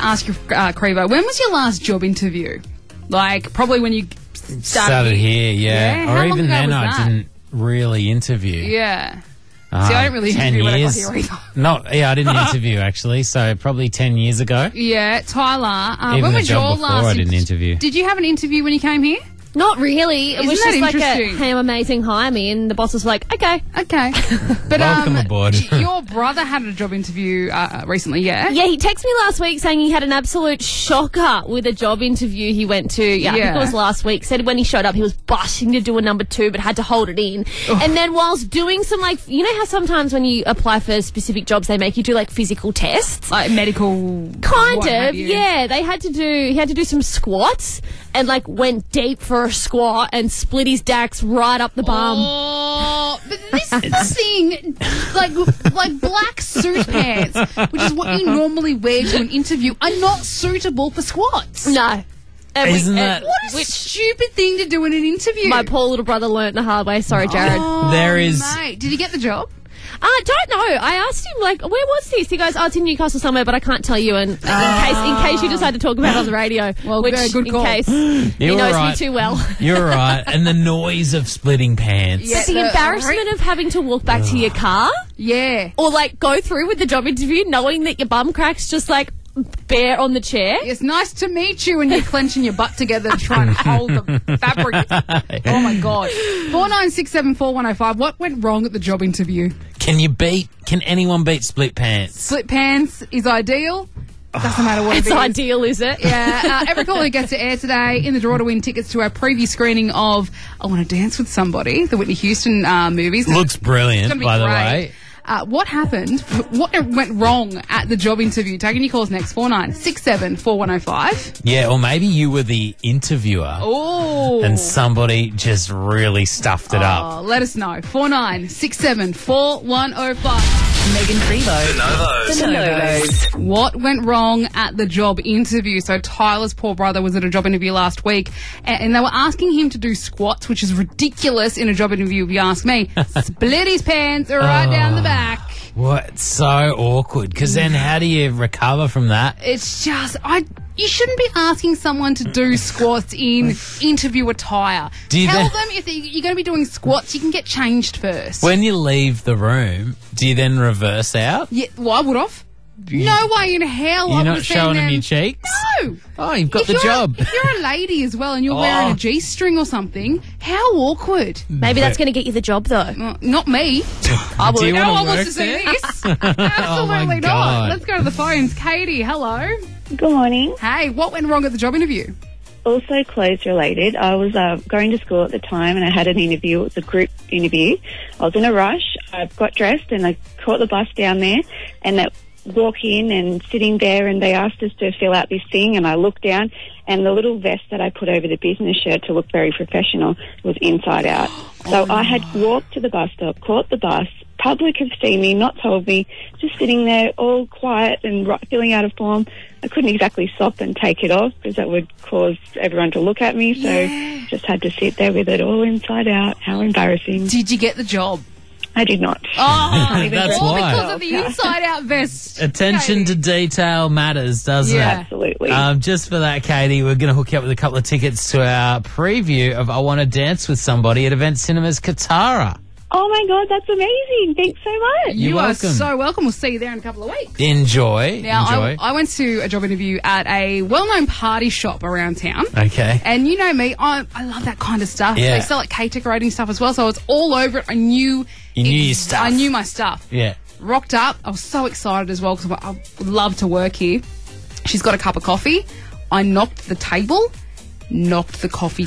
to ask you, uh, Crevo, when was your last job interview? Like, probably when you started, Started here, yeah. Yeah, how Or long even ago then, was I that? didn't really interview. Yeah. Uh, See, I didn't really ten interview when I got years. here either. No, yeah, I didn't interview actually, so probably ten years ago. Yeah, Tyler, uh, Even when the was job your before, last... I didn't interview. Did you have an interview when you came here? Not really. It Isn't was that just like a, interesting? hey, I'm amazing, hire me. And the boss was like, okay. Okay. But Welcome um, aboard. y- your brother had a job interview uh, recently, yeah? Yeah, he texted me last week saying he had an absolute shocker with a job interview he went to. Yeah, I think Yeah. it was last week. Said when he showed up, he was bushing to do a number two, but had to hold it in. And then whilst doing some, like, you know how sometimes when you apply for specific jobs, they make you do, like, physical tests? Like medical... Kind what have of, you. yeah. They had to do, he had to do some squats and, like, went deep for a squat and split his dacks right up the bum. Oh, but this is the thing, like like black suit pants, which is what you normally wear to an interview, are not suitable for squats. No. And we- Isn't and- that- What a stupid thing to do in an interview. My poor little brother learnt the hard way. Sorry, Jared. Oh, There is- mate. Did you get the job? I don't know. I asked him, like, where was this? He goes, oh, it's in Newcastle somewhere, but I can't tell you. And in case in case you decide to talk about it on the radio, Well, which, good- good in call. case he You're knows right. me too well. You're right. And the noise of splitting pants. Yeah. But the The- embarrassment of having to walk back to your car Yeah. or, like, go through with the job interview knowing that your bum crack's just, like, bare on the chair. It's nice to meet you, and you're clenching your butt together to try and hold the fabric. Oh my god! Four nine six seven four one zero five. What went wrong at the job interview? Can you beat, can anyone beat split pants? Split pants is ideal. Doesn't matter what It's it is. ideal, is it? Yeah, uh, every caller who gets to air today in the draw to win tickets to our preview screening of I Want to Dance with Somebody, the Whitney Houston uh, movies. Looks brilliant, It's gonna be by the great. way. Uh, what happened? What went wrong at the job interview? Taking your calls next. four nine six seven four one zero five. Yeah, or maybe you were the interviewer Oh. and somebody just really stuffed it up. Oh, let us know. four nine six seven four one zero five. Megan Frevo. The Novos. The Novos. What went wrong at the job interview? So Tyler's poor brother was at a job interview last week, and, and they were asking him to do squats, which is ridiculous in a job interview if you ask me. Split his pants right down the back. What? So awkward. Because then how do you recover from that? It's just, I. You shouldn't be asking someone to do squats in interview attire. Do you Tell then- them if they- you're going to be doing squats, you can get changed first. When you leave the room, do you then reverse out? Yeah, well, I would have. No way in hell I You're would not have seen showing them. them your cheeks? No. Oh, you've got If the you're- job. If you're a lady as well and you're wearing Oh. a G-string or something, how awkward. Maybe that's going to get you the job, though. Uh, not me. I Do would. you No wanna one wants work to see there? this. Absolutely not. God. Let's go to the phones. Katie, hello. Good morning. Hey, what went wrong at the job interview? Also clothes related. I was uh, going to school at the time and I had an interview. It was a group interview. I was in a rush. I got dressed and I caught the bus down there and that walk in and sitting there and they asked us to fill out this thing and I looked down and the little vest that I put over the business shirt to look very professional was inside out. So I had walked to the bus stop, caught the bus. Public have seen me, not told me, just sitting there all quiet and ri- filling out a form. I couldn't exactly stop and take it off because that would cause everyone to look at me. So Yeah. just had to sit there with it all inside out. How embarrassing. Did you get the job? I did not. Oh, That's all why. because of the inside-out vest. Attention to detail matters, doesn't Yeah. it? Absolutely. Um, just for that, Katie, we're going to hook you up with a couple of tickets to our preview of I Want to Dance with Somebody at Event Cinemas Katara. Oh my God, that's amazing. Thanks so much. You You're are welcome. so welcome. We'll see you there in a couple of weeks. Enjoy. Now, Enjoy. I, I went to a job interview at a well-known party shop around town. okay. And you know me, I, I love that kind of stuff. Yeah. They sell like cake decorating stuff as well, so it's all over it. I knew... You knew your stuff. I knew my stuff. Yeah. Rocked up. I was so excited as well because I would love to work here. She's got a cup of coffee. I knocked the table, knocked the coffee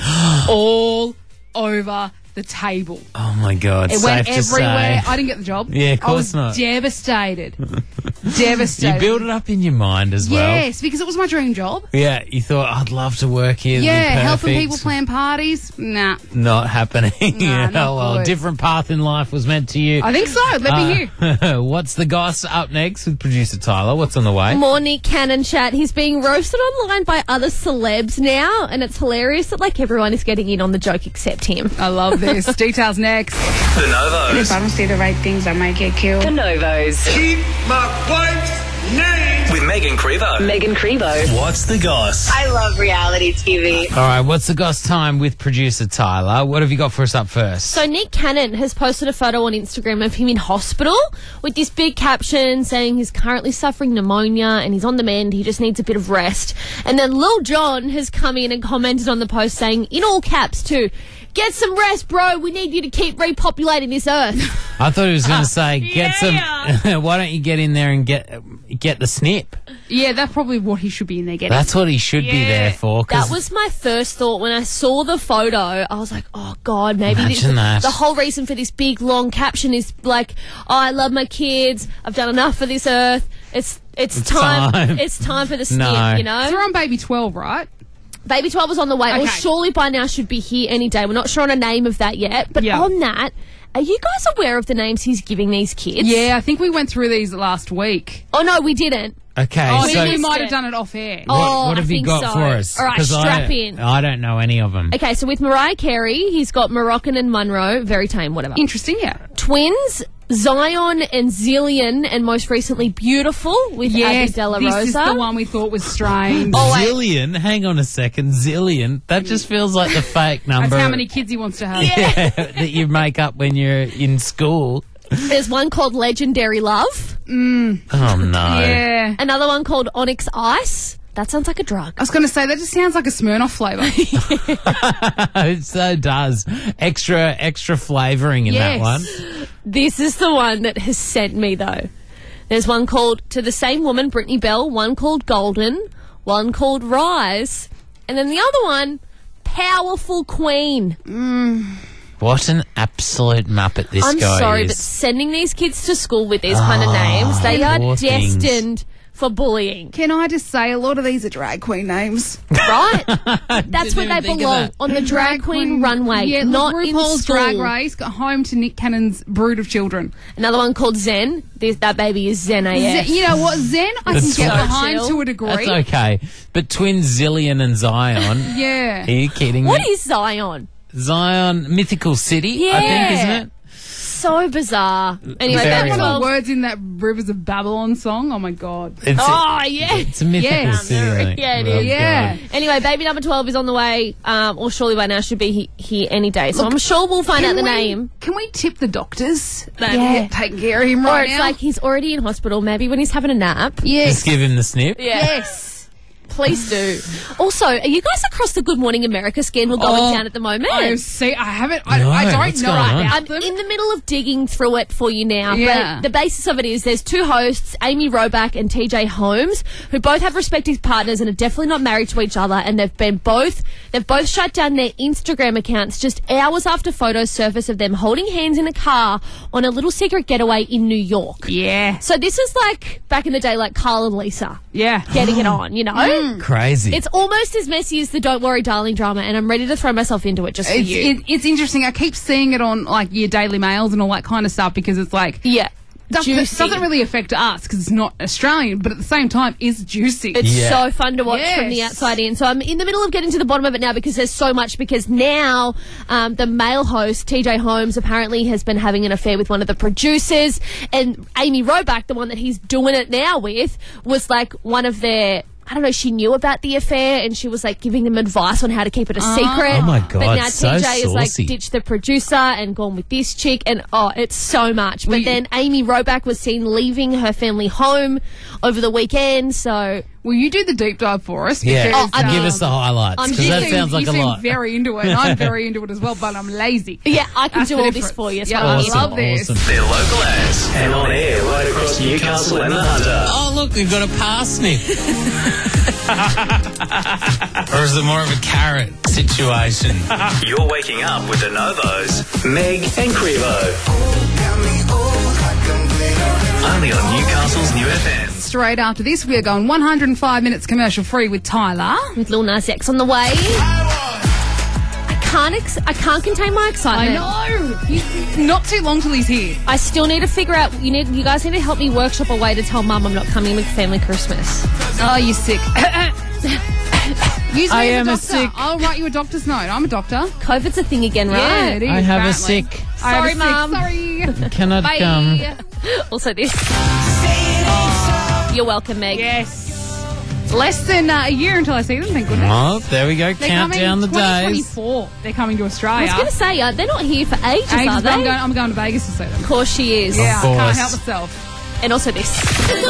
all over the table. Oh my God. It Safe went to everywhere. say. I didn't get the job. Yeah, of I was course not. devastated. devastated. You build it up in your mind as well. Yes, because it was my dream job. Yeah, you thought, I'd love to work here. Yeah, it'd be helping perfect." people plan parties. Nah. Not happening. yeah, not well, good. different path in life was meant to you. I think so. Let me hear. Uh, What's the goss up next with producer Tyler? What's on the way? More Nick Cannon chat. He's being roasted online by other celebs now, and it's hilarious that like everyone is getting in on the joke except him. I love this. Details next. The Novos. If I don't say the right things, I might get killed. The Novos. Keep my wife's names. With Megan Crevo. Megan Crevo. What's the goss? I love reality T V. All right, what's the goss time with producer Tyler? What have you got for us up first? So Nick Cannon has posted a photo on Instagram of him in hospital with this big caption saying he's currently suffering pneumonia and he's on the mend, he just needs a bit of rest. And then Lil Jon has come in and commented on the post saying, in all caps too, get some rest, bro. We need you to keep repopulating this earth. I thought he was going to say, get yeah. some. Why don't you get in there and get get the snip? Yeah, that's probably what he should be in there getting. That's what he should be Yeah. there for. 'cause That was my first thought when I saw the photo. I was like, oh, God, maybe this, Imagine that. the whole reason for this big, long caption is like, oh, I love my kids. I've done enough for this earth. It's it's, It's time. time. It's time for the snip, No. you know? So we're on baby twelve, right? Baby twelve is on the way. Well, Okay. surely by now should be here any day. We're not sure on a name of that yet. But Yeah. on that, are you guys aware of the names he's giving these kids? Yeah, I think we went through these last week. Oh, no, we didn't. okay. Oh, so yeah, we missed might it. have done it off air. what, Oh, what have I you think got so. for us? All right, 'Cause I strap don't- in. I don't know any of them. Okay, so with Mariah Carey, he's got Moroccan and Monroe, very tame, whatever. Interesting, yeah. Twins, Zion and Zillion, and most recently Beautiful with Abby Yes, De La this Rosa. is the one we thought was strange. Oh, wait. Zillion? Hang on a second. Zillion? That just feels like the fake number. That's how many kids he wants to have. Yeah, that you make up when you're in school. There's one called Legendary Love, Oh, no. Yeah. another one called Onyx Ice. That sounds like a drug. I was going to say, that just sounds like a Smirnoff flavour. It so does. Extra, extra flavouring in that Yes. one. This is the one that has sent me, though. There's one called To the Same Woman, Brittany Bell, one called Golden, one called Rise, and then the other one, Powerful Queen. What an absolute muppet this I'm guy sorry, is. but sending these kids to school with these kind of names, they are poor things. destined for bullying. Can I just say, a lot of these are drag queen names. Right? That's where Didn't they even think of belong, that. on the drag queen runway, Yeah, not look, in RuPaul's school. Drag Race got home to Nick Cannon's brood of children. Another one called Zen. This, that baby is Zen A F. Zen, you know what, Zen, I That's can get so behind chill. to a degree. That's okay. But twins Zillion and Zion. Yeah. Are you kidding me? What is Zion? Zion Mythical City, I think, Yeah. isn't it? So bizarre. Anyway, Very baby One of twelve. the words in that Rivers of Babylon song. Oh my god. It's Oh, a, yeah. it's a mythical Yes. city. I think. Yeah, it Oh, is. Yeah. God. Anyway, baby number twelve is on the way, um, or surely by now should be he- here any day. So Look, I'm sure we'll find out the we, name. Can we tip the doctors that Yeah. are taking care of him Or right it's now? like he's already in hospital, maybe when he's having a nap. yes. Just give him the snip. Yes. Please do. Also, are you guys across the Good Morning America scandal going Oh, down at the moment? I see. I haven't. I, No, I don't what's know going on? about I'm them. in the middle of digging through it for you now. Yeah. But the basis of it is there's two hosts, Amy Roback and T J Holmes, who both have respective partners and are definitely not married to each other. And they've been both, they've both shut down their Instagram accounts just hours after photos surfaced of them holding hands in a car on a little secret getaway in New York. Yeah. So this is like back in the day, like Carl and Lisa Yeah. getting it on, you know? Crazy. It's almost as messy as the Don't Worry Darling drama, and I'm ready to throw myself into it just for It's, you. it, it's interesting. I keep seeing it on like your Daily Mails and all that kind of stuff because it's like yeah. doesn't, Juicy. doesn't really affect us because it's not Australian, but at the same time, is juicy. It's Yeah. so fun to watch Yes. from the outside in. So I'm in the middle of getting to the bottom of it now because there's so much. Because now um, the male host, T J Holmes, apparently has been having an affair with one of the producers. And Amy Roback, the one that he's doing it now with, was like one of their... I don't know, she knew about the affair and she was like giving them advice on how to keep it a secret. Oh my But God, now so T J is like saucy. ditched the producer and gone with this chick and oh, it's so much. But We- then Amy Roback was seen leaving her family home over the weekend, so... Will you do the deep dive for us? yeah. Because, Oh, I'm- Give us the highlights I'm because you that seem, sounds like you a seem lot. very into it, and I'm very into it as well, but I'm lazy. Yeah, I can That's do the all this difference. for you. It's Yeah, what I'm I here love for. this. Awesome. They're local ads and on air right across Newcastle and the Hunter. Oh, look, we've got a parsnip. Or is it more of a carrot situation? You're waking up with the Novos, Meg and Crevo. Only on Newcastle's New F M. Straight after this, we are going one hundred five minutes commercial free with Tyler. With Lil Nas X on the way. I can't, ex- I can't contain my I excitement. know. You, not too long till he's here. I still need to figure out. You need. You guys need to help me workshop a way to tell Mum I'm not coming to family Christmas. Oh, you're sick. Use me I as am a doctor. sick- I'll write you a doctor's note. I'm a doctor. COVID's a thing again, right? Yeah, it is. I have a apparently. sick. I have a Sorry, sick- Mum. Sorry. Cannot Bye. come. Also, this. You're welcome, Meg. Yes. Less than uh, a year until I see them, thank goodness. Oh, there we go. They're Count coming down the twenty days. twenty-four. They're coming to I Australia. was going to say, uh, they're not here for ages, Ages, are but I'm they? going, I'm going to Vegas to see them. Of course she is. Yeah, I course. can't help myself. And also this.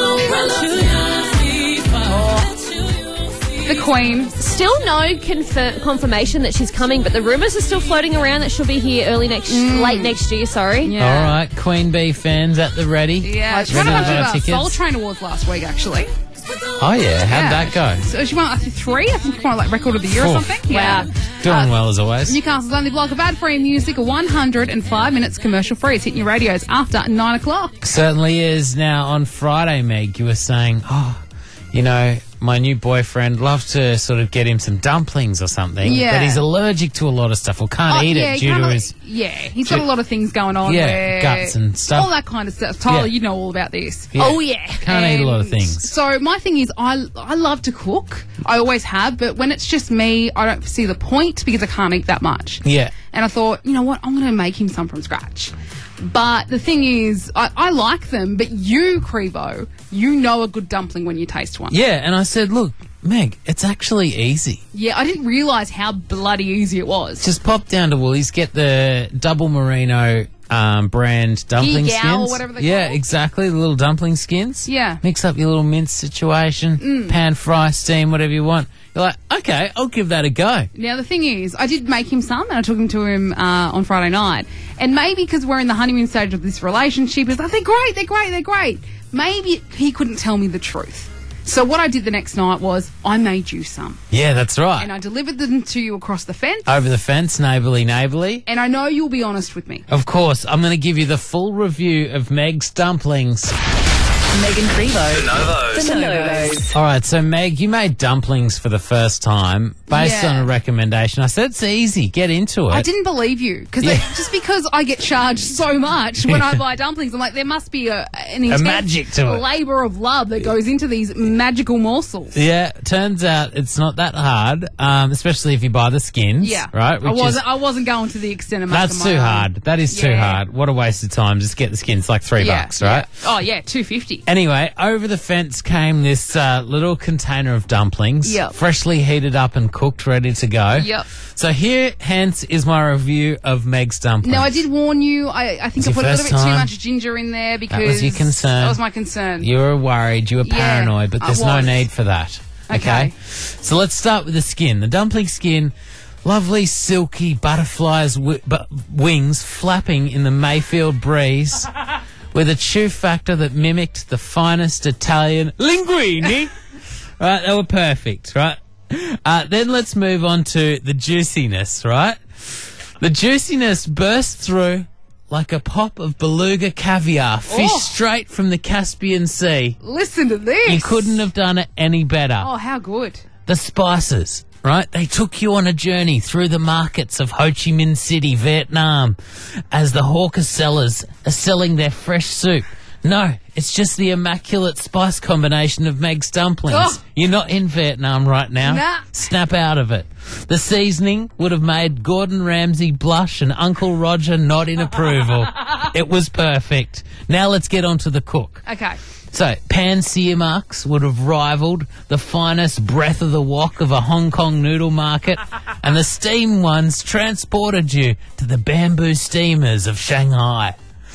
The Queen. Still no confir- confirmation that she's coming, but the rumours are still floating around that she'll be here early next, late next year. Sorry. Yeah. All right, Queen Bee fans at the ready. Yeah, she Ready won a bunch to buy of uh, tickets? Soul Train Awards last week, actually. Oh yeah, how'd Yeah. that go? So she won, I think, three. I think she won like Record of the Year or Four. something. Wow. Doing well as always. Newcastle's only block of ad-free music, one hundred five minutes commercial-free. It's hitting your radios after nine o'clock. Certainly is. Now on Friday, Meg, you were saying, oh, you know, my new boyfriend loved to sort of get him some dumplings or something, Yeah. but he's allergic to a lot of stuff or can't Oh, eat yeah, it due kinda to like- his Yeah, he's got a lot of things going on. Yeah, where- guts and stuff. All that kind of stuff. Tyler, Yeah. you know all about this. Yeah. Oh, yeah. Can't eat a lot of And things. So my thing is, I I love to cook. I always have, but when it's just me, I don't see the point because I can't eat that much. Yeah. And I thought, you know what, I'm going to make him some from scratch. But the thing is, I, I like them, but you, Crevo, you know a good dumpling when you taste one. Yeah, and I said, look, Meg, it's actually easy. Yeah, I didn't realise how bloody easy it was. Just pop down to Woolies, get the double merino um, brand dumpling Gigao or skins. whatever they're yeah, called. exactly, the little dumpling skins. Yeah. Mix up your little mince situation, Mm. pan, fry, steam, whatever you want. You're like, okay, I'll give that a go. Now, the thing is, I did make him some, and I took him to him uh, on Friday night. And maybe because we're in the honeymoon stage of this relationship, he's like, they're great, they're great, they're great. Maybe he couldn't tell me the truth. So what I did the next night was, I made you some. Yeah, that's right. And I delivered them to you across the fence. Over the fence, neighbourly, neighbourly. And I know you'll be honest with me. Of course, I'm going to give you the full review of Meg's dumplings. Megan Crevo. The Novos. The Novos. All right, so Meg, you made dumplings for the first time based Yeah. on a recommendation. I said it's easy, get into it. I didn't believe you because Yeah. just because I get charged so much when I buy dumplings, I'm like, there must be a an intense magic to it. labour of love that goes into these magical morsels. Yeah, turns out it's not that hard, um, especially if you buy the skins. Yeah, right. I Which wasn't. is, I wasn't going to the extent of making that's my too own. hard. That is too Yeah. hard. What a waste of time. Just get the skins, like three Yeah, bucks, right? yeah. Oh yeah, two fifty. Anyway, over the fence came this uh, little container of dumplings, Yep. freshly heated up and cooked, ready to go. Yep. So here, hence, is my review of Meg's dumplings. Now I did warn you. I, I think It's I your put a little first bit too time. much ginger in there because That was your concern. That was my concern. You were worried, you were Yeah, paranoid, but I there's no was. need for that. Okay? Okay. So let's start with the skin. The dumpling skin, lovely, silky butterflies' wi- bu- wings flapping in the Mayfield breeze with a chew factor that mimicked the finest Italian linguine. Right, they were perfect, right? Uh, then let's move on to the juiciness, right? The juiciness burst through like a pop of beluga caviar, fish Oh. straight from the Caspian Sea. Listen to this. You couldn't have done it any better. Oh, how good. The spices, right? They took you on a journey through the markets of Ho Chi Minh City, Vietnam, as the hawker sellers are selling their fresh soup. No, it's just the immaculate spice combination of Meg's dumplings. Oh. You're not in Vietnam right now. Nah. Snap out of it. The seasoning would have made Gordon Ramsay blush and Uncle Roger nod in approval. It was perfect. Now let's get on to the cook. Okay. So, pan sear marks would have rivaled the finest breath of the wok of a Hong Kong noodle market, and the steam ones transported you to the bamboo steamers of Shanghai.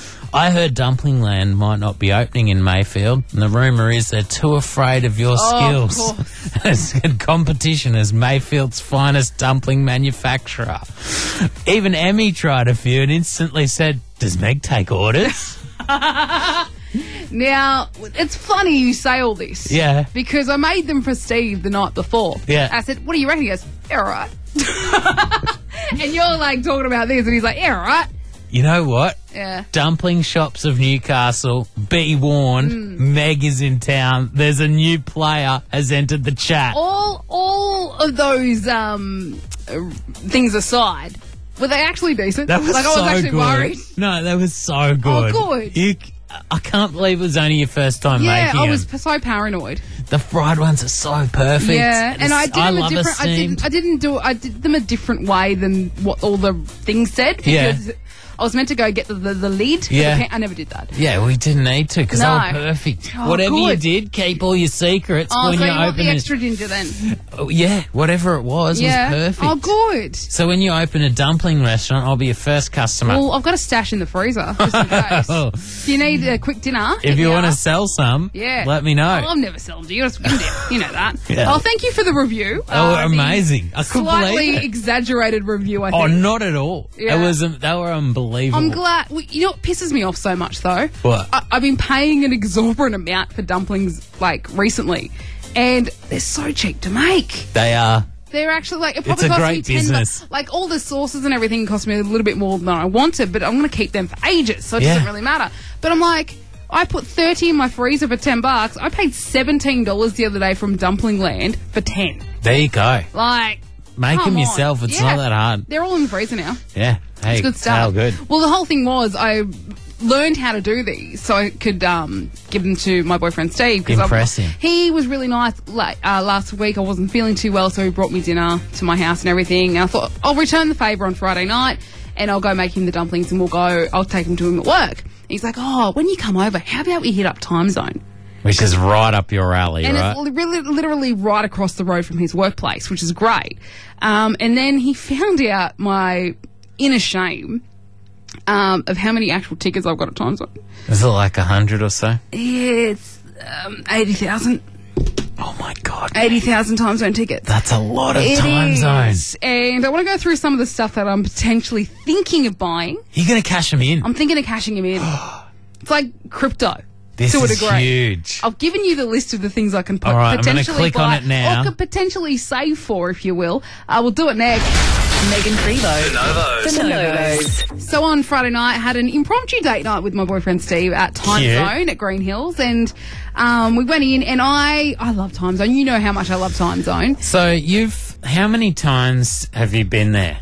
I heard Dumpling Land might not be opening in Mayfield, and the rumour is they're too afraid of your Oh, of skills as in competition as Mayfield's finest dumpling manufacturer. Even Emmy tried a few and instantly said, "Does Meg take orders?" Now, it's funny you say all this. Yeah. Because I made them for Steve the night before. Yeah. I said, what do you reckon? He goes, yeah, all right. And you're like talking about this, and he's like, yeah, all right. You know what? Yeah. Dumpling shops of Newcastle, be warned, Mm. Meg is in town. There's a new player has entered the chat. All, all of those um, uh, things aside, were they actually decent? That was like, so I was actually good. worried. No, that was so good. Oh, good. You, I can't believe it was only your first time Yeah, making I them. was p- so paranoid. The fried ones are so perfect. Yeah, and I did them a love different. I steamed. didn't. I didn't do. I did them a different way than what all the things said. Yeah. Because I was meant to go get the, the, the lid. for Yeah. the pan- I never did that. Yeah, we didn't need to because No. they were perfect. Oh, whatever you good. did, keep all your secrets Oh, when so you you want open the it. extra ginger then? Oh, yeah, whatever it was yeah. was perfect. Oh, good. So when you open a dumpling restaurant, I'll be your first customer. Well, I've got a stash in the freezer just in case. If you need a quick dinner, if hit you me want to up. sell some, Yeah. let me know. Oh, I'll never sell them to you. It's- You know that. Yeah. Oh, thank you for the review. Oh, Uh, the amazing. I couldn't Slightly believe it. exaggerated review, I think. Oh, not at all. Yeah. It was. um, They were unbelievable. I'm glad. Well, you know what pisses me off so much, though? What? I, I've been paying an exorbitant amount for dumplings, like, recently. And they're so cheap to make. They are. They're actually, like, it It's probably a cost great me ten business. bucks. Like, all the sauces and everything cost me a little bit more than I wanted, but I'm going to keep them for ages, so it Yeah. doesn't really matter. But I'm like, I put thirty in my freezer for ten bucks. I paid seventeen dollars the other day from Dumpling Land for ten. There you go. Like, Make come them on. yourself. It's Yeah. not that hard. They're all in the freezer now. Yeah. Hey, It's good stuff. how good. Well, the whole thing was I learned how to do these so I could um, give them to my boyfriend Steve. 'cause I- Impress him. He was really nice. Like uh, last week, I wasn't feeling too well, so he brought me dinner to my house and everything. And I thought I'll return the favour on Friday night, and I'll go make him the dumplings, and we'll go. I'll take him to him at work. He's like, "Oh, when you come over, how about we hit up Time Zone?" Which is right up your alley, And right? it's li- really, literally right across the road from his workplace, which is great. Um, and then he found out my inner shame um, of how many actual tickets I've got at Time Zone. Is it like a hundred or so? It's um, eighty thousand. Oh my god. eighty thousand Time Zone tickets. That's a lot of It time is. zones. And I want to go through some of the stuff that I'm potentially thinking of buying. You're going to cash them in. I'm thinking of cashing them in. It's like crypto. This to a is degree. huge. I've given you the list of the things I can po- All right, I'm gonna potentially click on buy it now. or could potentially save for, if you will. Uh, we'll do it next. Megan Prevo. The Novos. The Novos. So on Friday night, I had an impromptu date night with my boyfriend Steve at Time Cute. Zone at Green Hills, and um, we went in, and I I love Time Zone. You know how much I love Time Zone. So you've, how many times have you been there?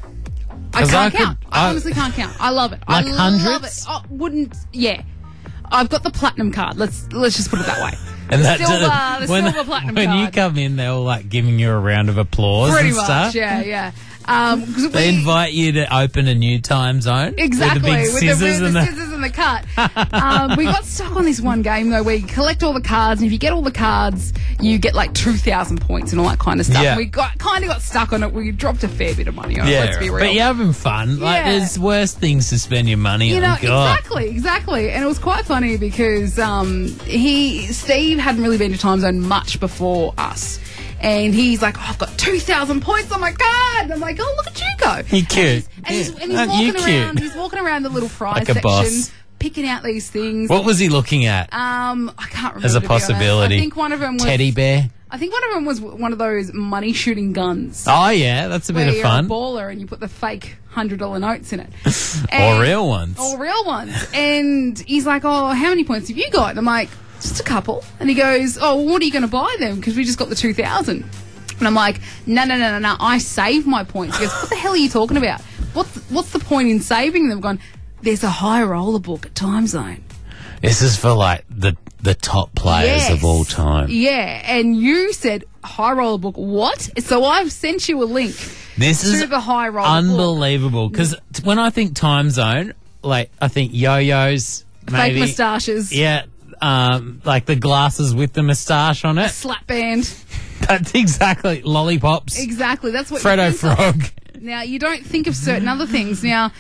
I 'Cause can't I could- count. I, I- honestly can't count. I love it. Like I love hundreds? it. I wouldn't. Yeah, I've got the platinum card. Let's let's just put it that way. And the that silver, doesn't- the when, silver platinum when card. you come in, they're all like giving you a round of applause Pretty and much. stuff. Yeah, yeah. Um, 'cause They we- invite you to open a new time zone. Exactly, With the big with scissors the, with and the the... scissors and the cut. um, we got stuck on this one game though, where you collect all the cards, and if you get all the cards, you get like two thousand points and all that kind of stuff. Yeah. We got kind of got stuck on it. We dropped a fair bit of money on it. Yeah, Let's be real. but you're having fun. Like, Yeah. there's worse things to spend your money You on. know, God. exactly, exactly. And it was quite funny because um, he, Steve hadn't really been to Time Zone much before us. And he's like, oh, I've got two thousand points on my card. And I'm like, oh, look at you go. You're cute. And he's, and he's Aren't you walking cute? around, he's walking around the little prize Like a section, boss. picking out these things. What was he looking at? Um, I can't remember. As a to be honest. possibility. I think one of them was Teddy bear? I think one of them was one of those money shooting guns. Oh, yeah, that's a bit where of you're fun. a baller and you put the fake hundred dollar notes in it, Or And- real ones. or real ones. And he's like, "Oh, how many points have you got?" And I'm like, "Just a couple." And he goes, "Oh, well, what are you going to buy them? Because we just got the two thousand." And I'm like, "No, no, no, no, no! I saved my points." He goes, "What the hell are you talking about? What's what's the point in saving them?" Gone. There's a high roller book at Time Zone. This is for, like, the, the top players Yes. of all time. Yeah, and you said high roller book. What? So I've sent you a link This to is the high roller book. unbelievable. Because when I think time zone, like, I think yo-yos, Fake maybe. moustaches. Yeah, um, like the glasses with the moustache on it. Slap band. That's exactly. Lollipops. Exactly. That's what Freddo you think of. Frog. Now, you don't think of certain other things. Now,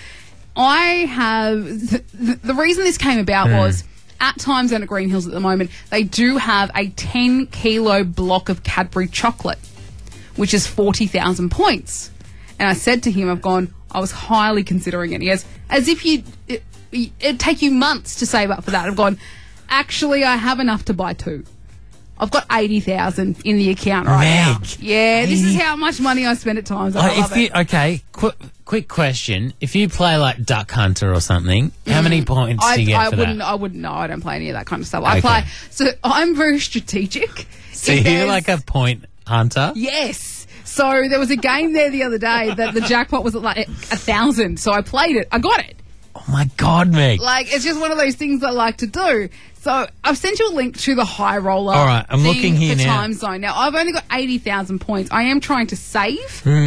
I have... The, the, the reason this came about Hmm. was at Time Zone at Green Hills at the moment, they do have a ten kilo block of Cadbury chocolate, which is forty thousand points. And I said to him, I've gone, I was highly considering it. He goes, as if you... It, it'd take you months to save up for that. I've gone, actually, I have enough to buy two. I've got eighty thousand in the account right now. Meg, Yeah, this is eighty how much money I spend at Time Zone. I Like, love if you, it. okay, qu- quick question. If you play like Duck Hunter or something, how many points I, do you get I for wouldn't. that? I wouldn't know. I don't play any of that kind of stuff. I Okay. play. So I'm very strategic. So If you're there's- like a point hunter? Yes. So there was a game there the other day that the jackpot was at like a thousand. So I played it. I got it. Oh my God, Meg. Like, it's just one of those things I like to do. So I've sent you a link to the high roller. All right, I'm thing looking here for now. Time Zone. Now I've only got eighty thousand points. I am trying to save. Hmm.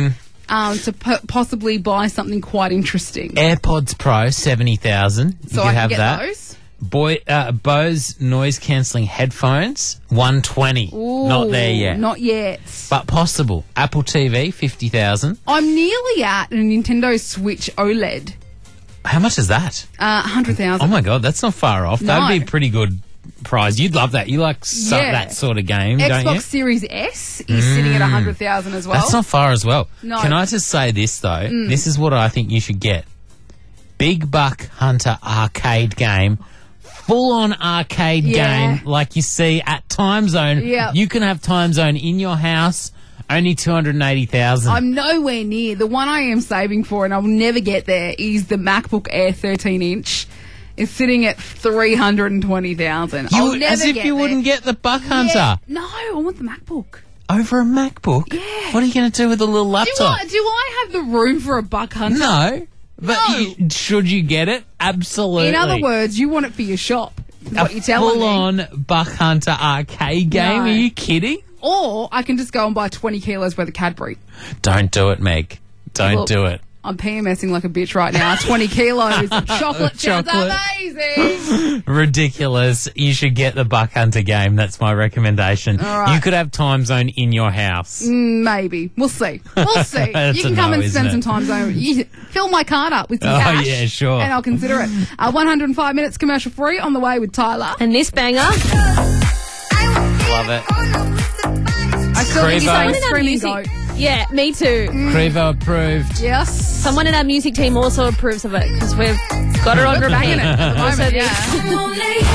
um, to po- possibly buy something quite interesting. AirPods Pro, seventy thousand. You So could I can have get that. those? Boy, uh, Bose noise cancelling headphones, one twenty. Not there Ooh, yet. Not yet. But possible. Apple T V, fifty thousand. I'm nearly at a Nintendo Switch OLED. How much is that? Uh, one hundred thousand. Oh my God, that's not far off. No. That'd be a pretty good prize. You'd love that. You like so- Yeah. that sort of game, don't Xbox you? Series S is sitting at one hundred thousand as well. That's not far as well. No. Can I just say this, though? Mm. This is what I think you should get. Big Buck Hunter arcade game. Full-on arcade Yeah. game like you see at Time Zone. Yep. You can have Time Zone in your house, only two hundred eighty thousand. I'm nowhere near. The one I am saving for, and I'll never get there, is the MacBook Air thirteen inch. It's sitting at three hundred twenty thousand. You- I'll never as if get you there. wouldn't get the Buck Hunter. Yeah. No, I want the MacBook. Over a MacBook? Yeah. What are you going to do with a little Do laptop? I, do I have the room for a Buck Hunter? No. But No. you- should you get it? Absolutely. In other words, you want it for your shop. Is a what you're telling me. full-on Buck Hunter arcade game? No. Are you kidding? Or I can just go and buy twenty kilos worth of Cadbury. Don't do it, Meg. Don't Look, do it. I'm PMSing like a bitch right now. twenty kilos of chocolate sounds Chocolate. amazing. Ridiculous. You should get the Buck Hunter game. That's my recommendation. All right. You could have Time Zone in your house. Mm, Maybe. We'll see. We'll see. That's You a can come no, and isn't spend it? some time zone. You fill my card up with some Oh, cash. yeah, sure. And I'll consider it. Uh, one hundred five minutes commercial free on the way with Tyler. And this banger. Love it. I still think Crevo. you're saying Someone in our screaming music- goat. Yeah, me too. Crevo approved. Yes. Someone in our music team also approves of it because we've got her on We're banging it repeat. at the Also moment, this.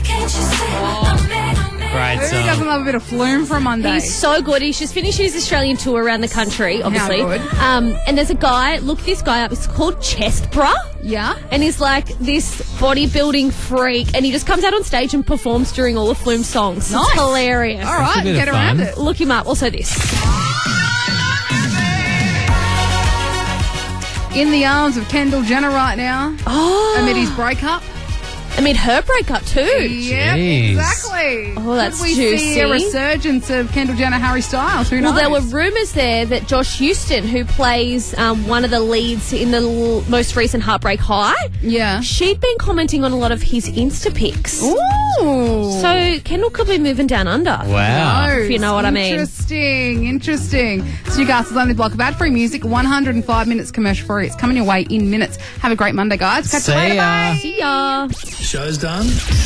yeah. Great Who doesn't song. love a bit of flume for a Monday? He's so good. He's just finished his Australian tour around the country, obviously. good. Um, and there's a guy, look this guy up, it's called Chest Bra. Yeah. And he's like this bodybuilding freak. And he just comes out on stage and performs during all of Flume's songs. Nice. It's hilarious. All right, bit of get around fun. it. Look him up. Also this. In the arms of Kendall Jenner right now Oh. amid his breakup. I mean, her breakup too. Yep, Jeez. exactly. Oh, that's Could we see a juicy. resurgence of Kendall Jenner, Harry Styles? Who Well, knows? there were rumours there that Josh Houston, who plays um, one of the leads in the l- most recent Heartbreak High, Yeah. she'd been commenting on a lot of his Insta pics. Ooh. So Kendall could be moving down under. Wow. If you know what I mean. Interesting, interesting. So you guys, only block of ad-free music, one hundred five minutes commercial free. It's coming your way in minutes. Have a great Monday, guys. Catch See you later. ya. Bye. See ya. Show's done.